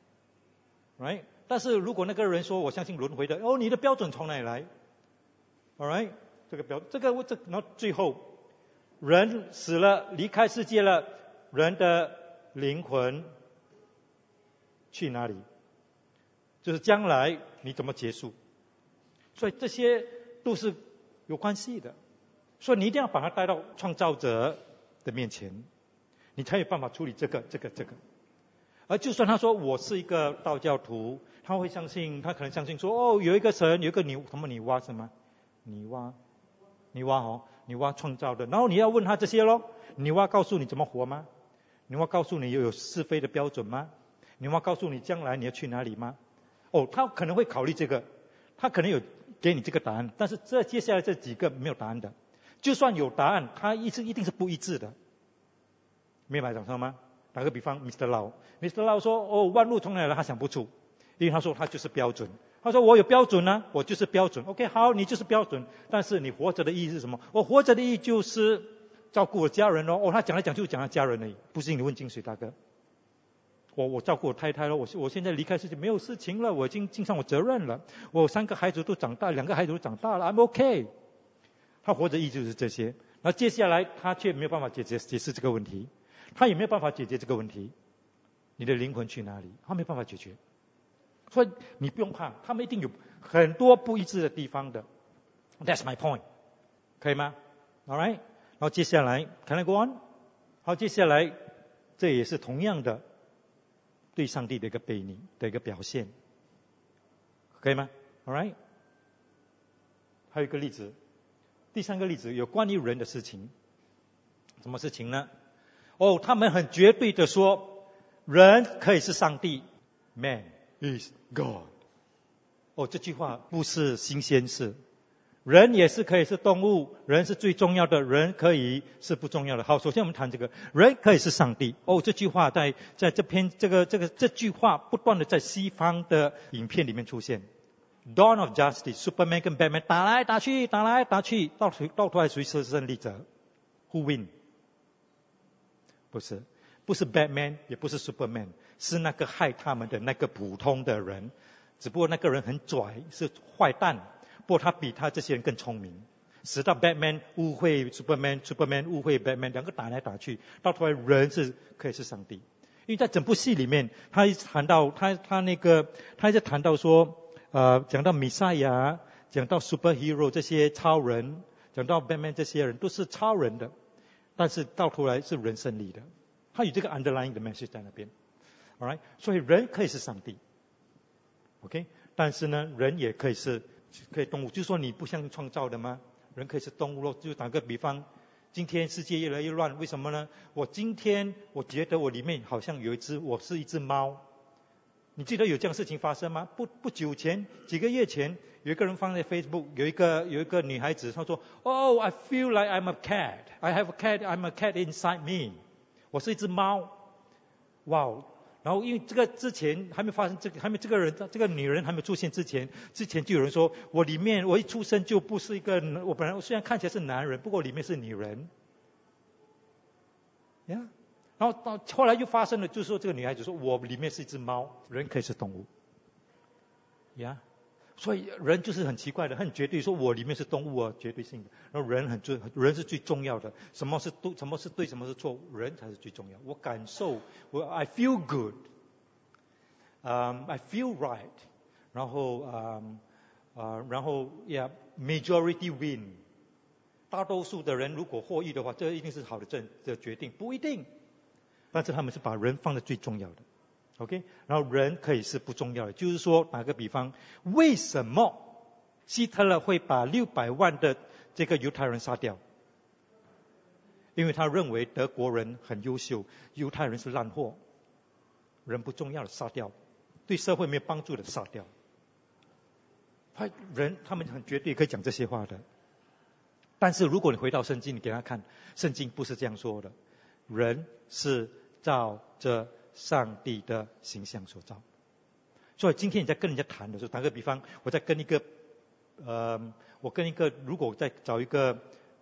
，right？ 但是如果那个人说我相信轮回的，你的标准从哪里来 ？Alright， 然后最后，人死了，离开世界了，人的灵魂去哪里？就是将来你怎么结束？所以这些都是有关系的，所以你一定要把它带到创造者的面前，你才有办法处理这个。而就算他说我是一个道教徒，他可能相信说有一个神，有一个女娲是吗？女娲创造的，然后你要问他这些咯。女娲告诉你怎么活吗？女娲告诉你有是非的标准吗？女娲告诉你将来你要去哪里吗？他可能会考虑这个，他可能有给你这个答案，但是接下来这几个没有答案的。就算有答案，它一定是不一致的。明白讲什么吗？打个比方 ，Mr. Lau 说万物从哪来，他想不出，因为他说他就是标准。他说我有标准啊，我就是标准。OK， 好，你就是标准，但是你活着的意义是什么？我活着的意义就是照顾我家人哦。他讲来讲去就讲他家人而已，不是你问金水大哥。我照顾我太太了，我现在离开世界没有事情了，我已经尽上我责任了。我3个孩子都长大，2个孩子都长大了 ，I'm OK。他活着意义就是这些，然后接下来他却没有办法解释这个问题，他也没有办法解决这个问题。你的灵魂去哪里？他没办法解决。所以你不用怕，他们一定有很多不一致的地方的。That's my point， 可以吗 ？All right， 然后接下来 Can I go on？ 好，接下来这也是同样的对上帝的一个背逆的一个表现，可以吗 ？All right， 还有一个例子，第3个例子有关于人的事情。什么事情呢？他们很绝对的说，人可以是上帝 ，Man is God。这句话不是新鲜事，人也是可以是动物，人是最重要的，人可以是不重要的。好，首先我们谈这个，人可以是上帝。这句话在这句话不断的在西方的影片里面出现。Dawn of Justice，Superman 跟 Batman 打来打去，到头来谁是胜利者 ？Who win？ 不是 Batman， 也不是 Superman， 是那个害他们的那个普通的人。只不过那个人很拽，是坏蛋，不过他比他这些人更聪明，使到 Batman 误会 Superman 误会 Batman， 2个打来打去，到头来人是可以是上帝。因为在整部戏里面，他一直谈到说，讲到弥赛亚，讲到 superhero 这些超人，讲到 Batman 这些人都是超人的，但是到头来是人胜利的。他有这个 underlying 的 message 在那边 ，alright， 所以人可以是上帝 ，OK， 但是呢，人也可以动物，就是说你不像创造的吗？人可以是动物咯。就打个比方，今天世界越来越乱，为什么呢？今天我觉得我里面好像我是一只猫。你记得有这样的事情发生吗？不久前，几个月前，有一个人放在 Facebook， 有一个女孩子，她说 I feel like I'm a cat. I have a cat. I'm a cat inside me. 我是一只猫。哇！然后因为这个之前还没发生，这个女人还没出现之前就有人说，我一出生就不是一个，我本来虽然看起来是男人，不过里面是女人。 呀。然后到后来就发生了，就是说这个女孩子说我里面是一只猫，人可以是动物，呀。所以人就是很奇怪的，很绝对说我里面是动物啊，绝对性的。然后人是最重要的，什么是对，什么是对，什么是错，人才是最重要。我感受，I feel good， I feel right， 然后majority win， 大多数的人如果获益的话，这一定是好的决定，不一定。但是他们是把人放在最重要的。OK， 然后人可以是不重要的，就是说打个比方，为什么希特勒会把600万的这个犹太人杀掉？因为他认为德国人很优秀，犹太人是烂货，人不重要的杀掉，对社会没有帮助的杀掉。他们很绝对可以讲这些话的。但是如果你回到圣经，你给他看，圣经不是这样说的，人是照着上帝的形象所造。所以今天你在跟人家谈的时候，打个比方，我在跟一个如果我在找一个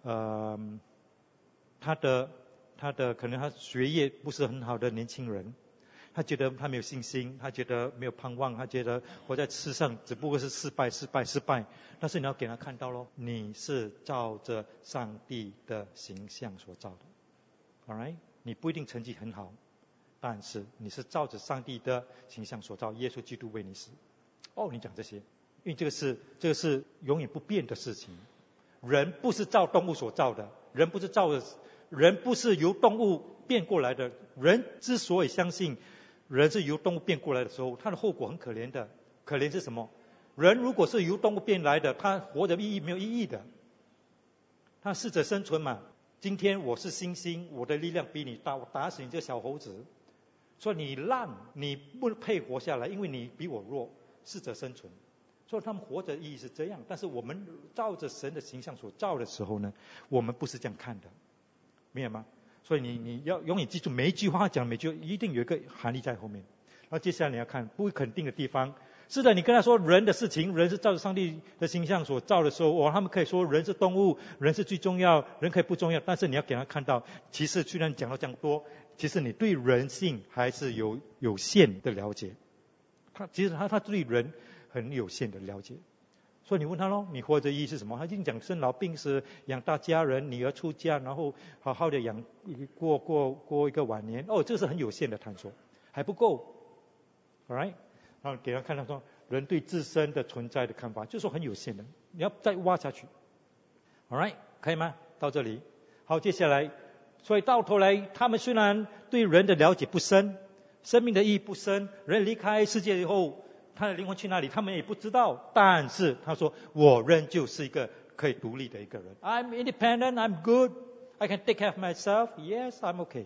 他的可能他学业不是很好的年轻人，他觉得他没有信心，他觉得没有盼望，他觉得活在世上只不过是失败。但是你要给他看到咯，你是照着上帝的形象所造的 ，alright， 你不一定成绩很好，但是你是照着上帝的形象所造，耶稣基督为你死。你讲这些，因为这个是永远不变的事情。人不是照动物所造的，人不是由动物变过来的。人之所以相信人是由动物变过来的时候，他的后果很可怜的。可怜是什么？人如果是由动物变来的，他活的意义没有意义的。他适者生存嘛。今天我是猩猩，我的力量比你大，我打死你这小猴子。说你烂，你不配活下来，因为你比我弱，适者生存。所以他们活着的意义是这样。但是我们照着神的形象所造的时候呢，我们不是这样看的，明白吗？所以你要永远记住，每一句话讲，每句一定有一个含义在后面。然后接下来你要看不肯定的地方。是的，你跟他说人的事情，人是照着上帝的形象所造的时候，他们可以说人是动物，人是最重要，人可以不重要。但是你要给他看到，其实虽然讲到这样多，其实你对人性还是有限的了解。其实他对人很有限的了解。所以你问他咯，你活着意义是什么？他已经讲生老病死，养大家人，女儿出嫁，然后好好的过一个晚年。这是很有限的探索，还不够。alright， 然后给他看到说人对自身的存在的看法，就是说很有限的，你要再挖下去。alright， 可以吗？到这里。好，接下来，所以到头来，他们虽然对人的了解不深，生命的意义不深，人离开世界以后，他的灵魂去哪里，他们也不知道。但是他说，我仍旧是一个可以独立的一个人。I'm independent, I'm good, I can take care of myself. Yes, I'm okay.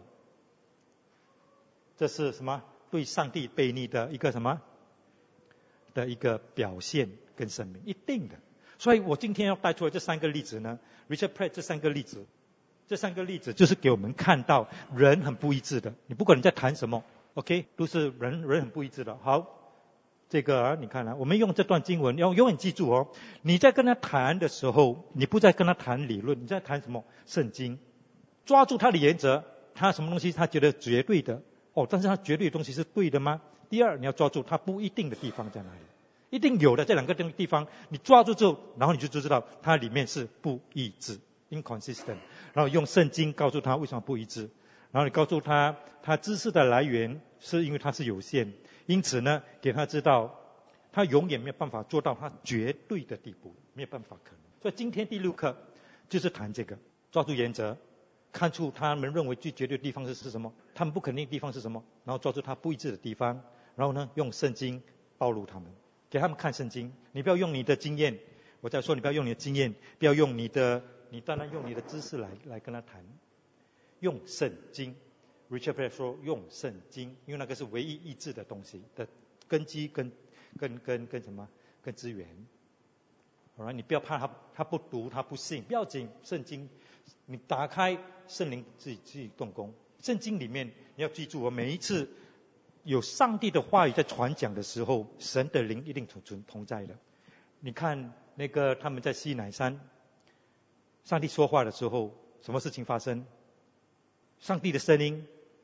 这是什么？对上帝悖逆的一个什么的一个表现跟声明，一定的。所以我今天要带出来这三个例子呢 ，Richard Pratt 这三个例子就是给我们看到人很不一致的。你不管你在谈什么 ，OK， 都是人很不一致的。好。这个你看我们用这段经文，要永远记住你在跟他谈的时候，你不再跟他谈理论，你在谈什么？圣经，抓住他的原则，他什么东西他觉得绝对的，但是他绝对的东西是对的吗？第二，你要抓住他不一定的地方在哪里，一定有的这两个地方，你抓住之后，然后你就知道它里面是不一致 ，inconsistent， 然后用圣经告诉他为什么不一致，然后你告诉他知识的来源是因为它是有限。因此呢，给他知道，他永远没有办法做到他绝对的地步，没有办法可能。所以今天第6课就是谈这个，抓住原则，看出他们认为最绝对的地方是什么，他们不肯定的地方是什么，然后抓住他不一致的地方，然后呢，用圣经暴露他们，给他们看圣经。你不要用你的经验，我在说你不要用你的经验，不要用你当然用你的知识来跟他谈，用圣经。Richard Pratt 说用圣经，因为那个是唯一一致的东西的根基跟什么？跟资源。你不要怕他不读他不信，不要紧，圣经你打开圣灵自己动工。圣经里面你要记住每一次有上帝的话语在传讲的时候，神的灵一定同在的。你看那个他们在西乃山，上帝说话的时候，什么事情发生？ 上帝的声音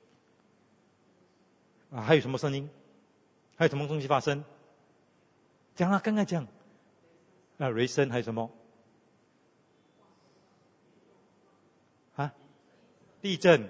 啊，还有什么声音？还有什么东西发生？讲啊，刚刚讲啊，雷声还有什么？啊，地震。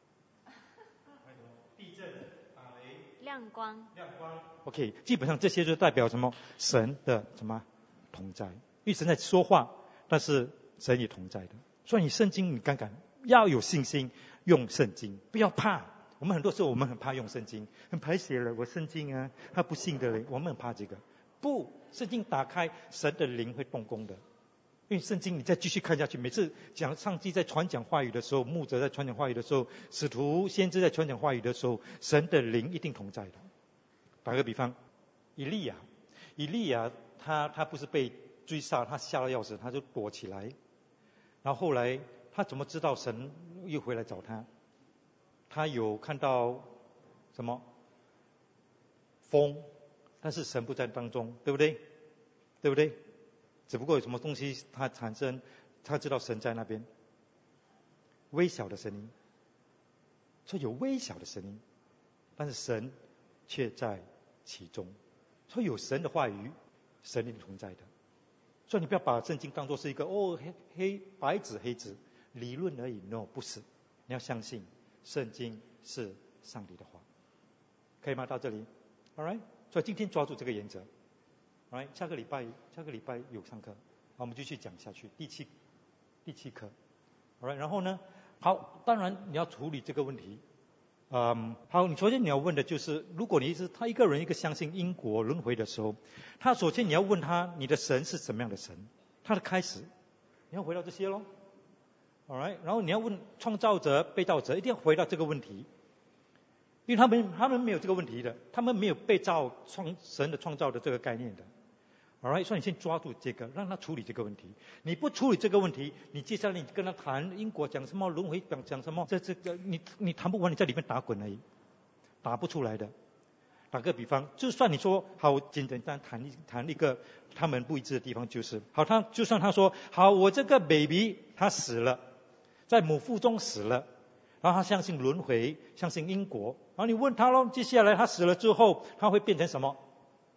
亮光。 OK， 基本上这些就代表什么？神的什么同在？因为神在说话，但是神也同在的。所以你圣经，你看看，要有信心用圣经，不要怕。我们很多时候我们很怕用圣经，很排写了我圣经啊，他不信的人，我们很怕这个。不，圣经打开，神的灵会动工的。因为圣经你再继续看下去，每次讲上帝在传讲话语的时候，牧者在传讲话语的时候，使徒先知在传讲话语的时候，神的灵一定同在的。打个比方，以利亚他不是被追杀，他吓得要死，他就躲起来。然后后来他怎么知道神又回来找他？他有看到什么风，但是神不在当中，对不对？对不对？只不过有什么东西它产生，他知道神在那边。微小的声音，所以有微小的声音，但是神却在其中。所以有神的话语，神一定同在的。所以你不要把圣经当作是一个白纸黑字理论而已 ，no， 不是。你要相信圣经是上帝的话，可以吗？到这里 ，all right。所以今天抓住这个原则。Alright， 下个礼拜有上课，好，我们继续讲下去，第七课。Alright， 然后呢，好，当然你要处理这个问题。好，你首先你要问的就是，如果他一个人相信因果轮回的时候，他首先你要问他，你的神是什么样的神？他的开始，你要回到这些咯。Alright， 然后你要问创造者、被造者，一定要回到这个问题。因为他们没有这个问题的，他们没有被神的创造的这个概念的。Alright， 所以你先抓住这个，让他处理这个问题。你不处理这个问题，你接下来你跟他谈因果，讲什么轮回，讲什么，这个你谈不完，你在里面打滚而已，打不出来的。打个比方，就算你说好简单谈一个他们不一致的地方，就是好，就算他说好，我这个 baby 他死了，在母腹中死了，然后他相信轮回，相信因果，然后你问他咯，接下来他死了之后，他会变成什么？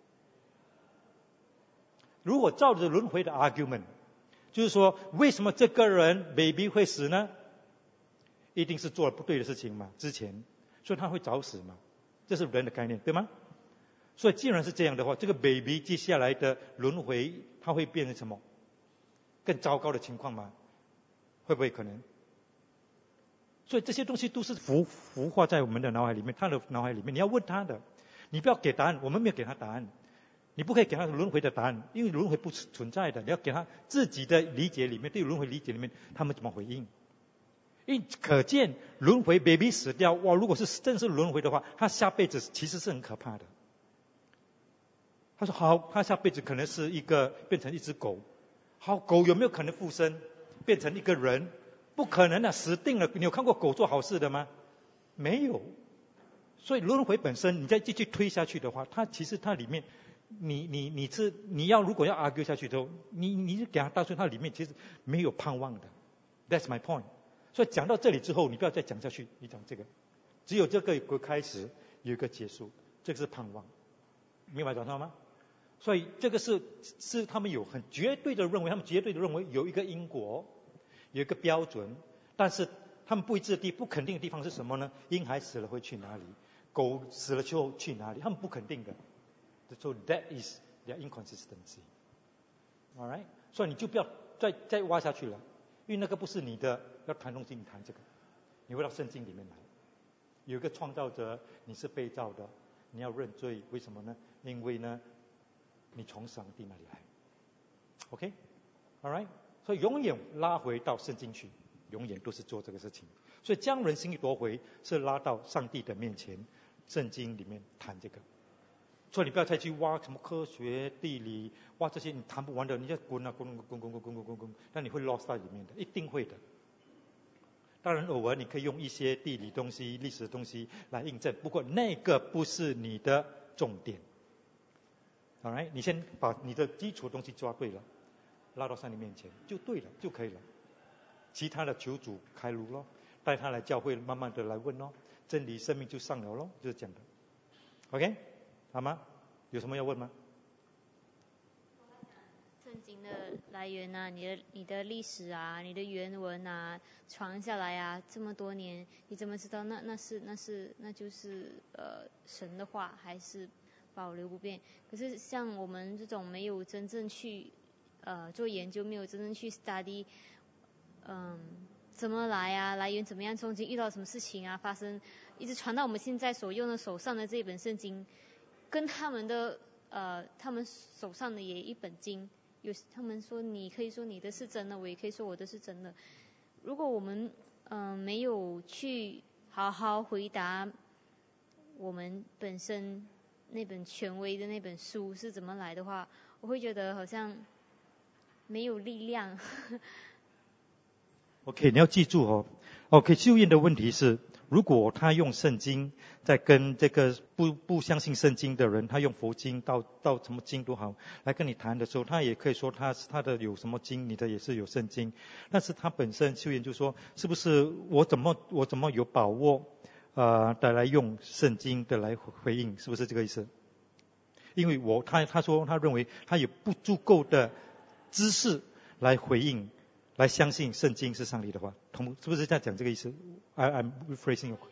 如果照着轮回的 argument， 就是说为什么这个人 baby 会死呢？一定是做了不对的事情嘛，之前，所以他会早死嘛，这是人的概念，对吗？所以既然是这样的话，这个 baby 接下来的轮回，他会变成什么？更糟糕的情况吗？会不会可能？所以这些东西都是浮化在我们的脑海里面，他的脑海里面，你要问他的，你不要给答案，我们没有给他答案。你不可以给他轮回的答案，因为轮回不存在的。你要给他自己的理解里面，对轮回理解里面，他们怎么回应？因为可见轮回 baby 死掉，哇！如果是真是轮回的话，他下辈子其实是很可怕的。他说好，他下辈子可能是变成一只狗。好，狗有没有可能附身变成一个人？不可能的，死定了。你有看过狗做好事的吗？没有。所以轮回本身，你再继续推下去的话，它其实它里面。你要如果要 argue 下去之后，你就给他到时候它里面其实没有盼望的。That's my point。所以讲到这里之后，你不要再讲下去，你讲这个，只有这个有个开始，有一个结束，这个是盼望，明白讲到吗？所以这个是他们有很绝对的认为，他们绝对的认为有一个因果，有一个标准，但是他们不一致的不肯定的地方是什么呢？婴孩死了会去哪里？狗死了之后去哪里？他们不肯定的。So that is their inconsistency. Alright? 所以你就不要再挖下去了，因为那个不是你的要谈东西，你谈这个，你回到圣经里面来。有一个创造者，你是被造的，你要认罪，为什么呢？因为呢，你从上帝那里来。OK? Alright? 所以永远拉回到圣经去，永远都是做这个事情。所以将人心意夺回，是拉到上帝的面前，圣经里面谈这个。所以你不要再去挖什么科学、地理，挖这些你谈不完的，你就滚，那你会 lost 在里面的，一定会的。当然偶尔你可以用一些地理东西、历史的东西来印证，不过那个不是你的重点。Alright， 你先把你的基础的东西抓对了，拉到上帝面前就对了，就可以了。其他的求主开路咯。 带他来教会，慢慢的来问咯，真理生命就上了咯，就是这样的。OK， 好吗？有什么要问吗？ 圣经的来源啊，你的历史啊，你的原文啊，传下来啊，这么多年，你怎么知道那就是神的话，还是保留不变？可是像我们这种没有真正去做研究，没有真正去 study，怎么来啊？来源怎么样？中间遇到什么事情啊？发生一直传到我们现在所用的手上的这本圣经，跟他们手上的也一本经。他们说你可以说你的是真的，我也可以说我的是真的。如果我们没有去好好回答我们本身那本权威的那本书是怎么来的话，我会觉得好像没有力量。 OK， 你要记住哦。OK， 就业的问题是，如果他用圣经在跟这个不相信圣经的人，他用佛经到什么经都好来跟你谈的时候，他也可以说他的有什么经，你的也是有圣经。但是他本身修言就说，是不是我怎么有把握的来用圣经的来回应，是不是这个意思？因为他说他认为他有不足够的知识来回应。来相信圣经是上帝的话，是不是在讲这个意思 ？I'm rephrasing you。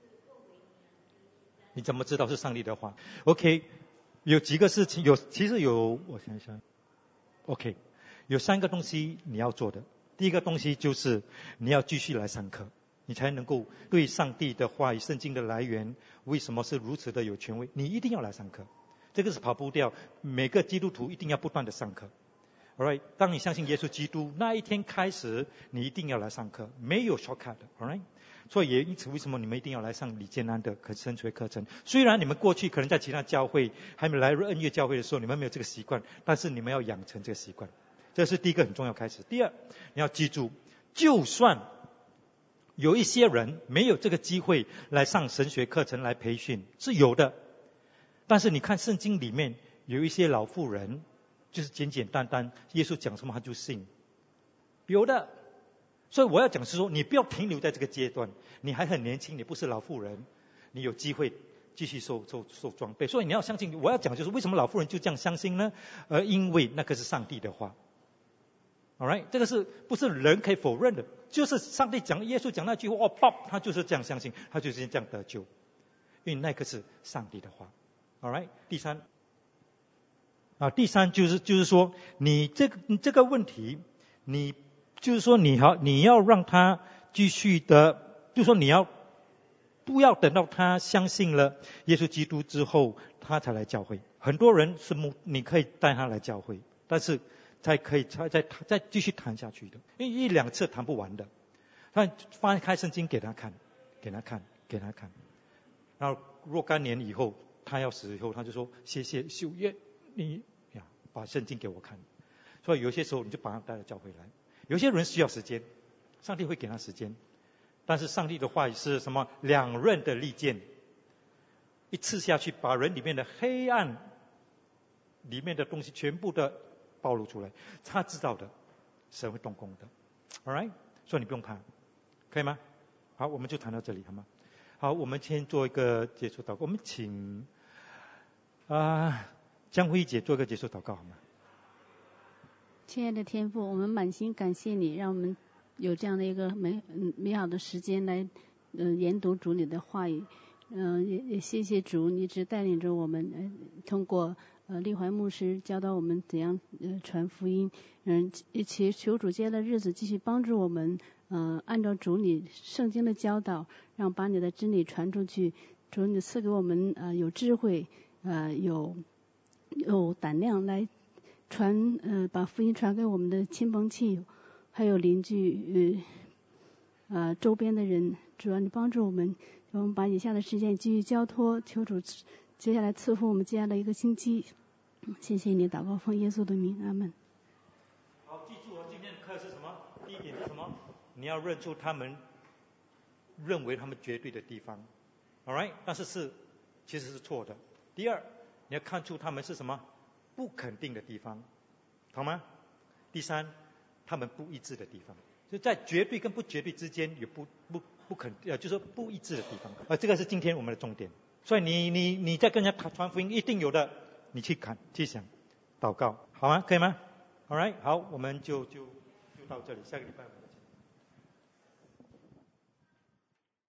你怎么知道是上帝的话 ？OK， 有几个事情，其实有，我想一想。OK， 有3个东西你要做的。第一个东西就是你要继续来上课，你才能够对上帝的话语、圣经的来源为什么是如此的有权威，你一定要来上课。这个是跑不掉，每个基督徒一定要不断的上课。Alright， 当你相信耶稣基督那一天开始，你一定要来上课，没有 shortcut 的 ，Alright。所以也因此，为什么你们一定要来上李建安的神学课程？虽然你们过去可能在其他教会还没来恩乐教会的时候，你们没有这个习惯，但是你们要养成这个习惯，这是第一个很重要开始。第二，你要记住，就算有一些人没有这个机会来上神学课程来培训，是有的，但是你看圣经里面有一些老妇人。就是简简单单，耶稣讲什么他就信，有的。所以我要讲是说，你不要停留在这个阶段，你还很年轻，你不是老妇人，你有机会继续受装备。所以你要相信，我要讲就是为什么老妇人就这样相信呢？因为那个是上帝的话 ，alright， 这个是不是人可以否认的？就是上帝讲，耶稣讲那句话，他就是这样相信，他就是这样得救，因为那个是上帝的话 ，alright。第三就是说，你这个问题，你就是说你要让他继续的，就是说不要等到他相信了耶稣基督之后，他才来教会。很多人你可以带他来教会，但是再继续谈下去的，因为1-2次谈不完的。他翻开圣经给他看，然后若干年以后，他要死以后，他就说谢谢修约你。把圣经给我看，所以有些时候你就把他带到教会来。有些人需要时间，上帝会给他时间，但是上帝的话语是什么？2刃的利剑，一刺下去，把人里面的黑暗里面的东西全部的暴露出来。他知道的，神会动工的 ，alright， 所以你不用怕，可以吗？好，我们就谈到这里，好吗？好，我们先做一个结束祷告，我们请江辉姐做个结束祷告好吗？ 亲爱的天父，我们满心感谢你，让我们有这样的一个美好的时间来研读主你的话语。也谢谢主，你一直带领着我们，通过立怀牧师教导我们怎样传福音。也求主接的日子继续帮助我们，按照主你圣经的教导，让把你的真理传出去。主你赐给我们有智慧，有胆量来把福音传给我们的亲朋戚友，还有邻居，周边的人。主要你帮助我们把以下的时间继续交托，求主接下来赐福我们接下来一个星期。谢谢你，祷告奉耶稣的名，阿们。 好，记住今天的课是什么？第一点是什么？你要认出他们认为他们绝对的地方 ，alright， 但是其实是错的。第二，你要看出他们是什么不肯定的地方，好吗？第三，他们不一致的地方，就在绝对跟不绝对之间有就是不一致的地方。这个是今天我们的重点。所以你在跟人家传福音一定有的，你去看去想，祷告，好吗？可以吗？ All right， 好，我们就到这里，下个礼拜。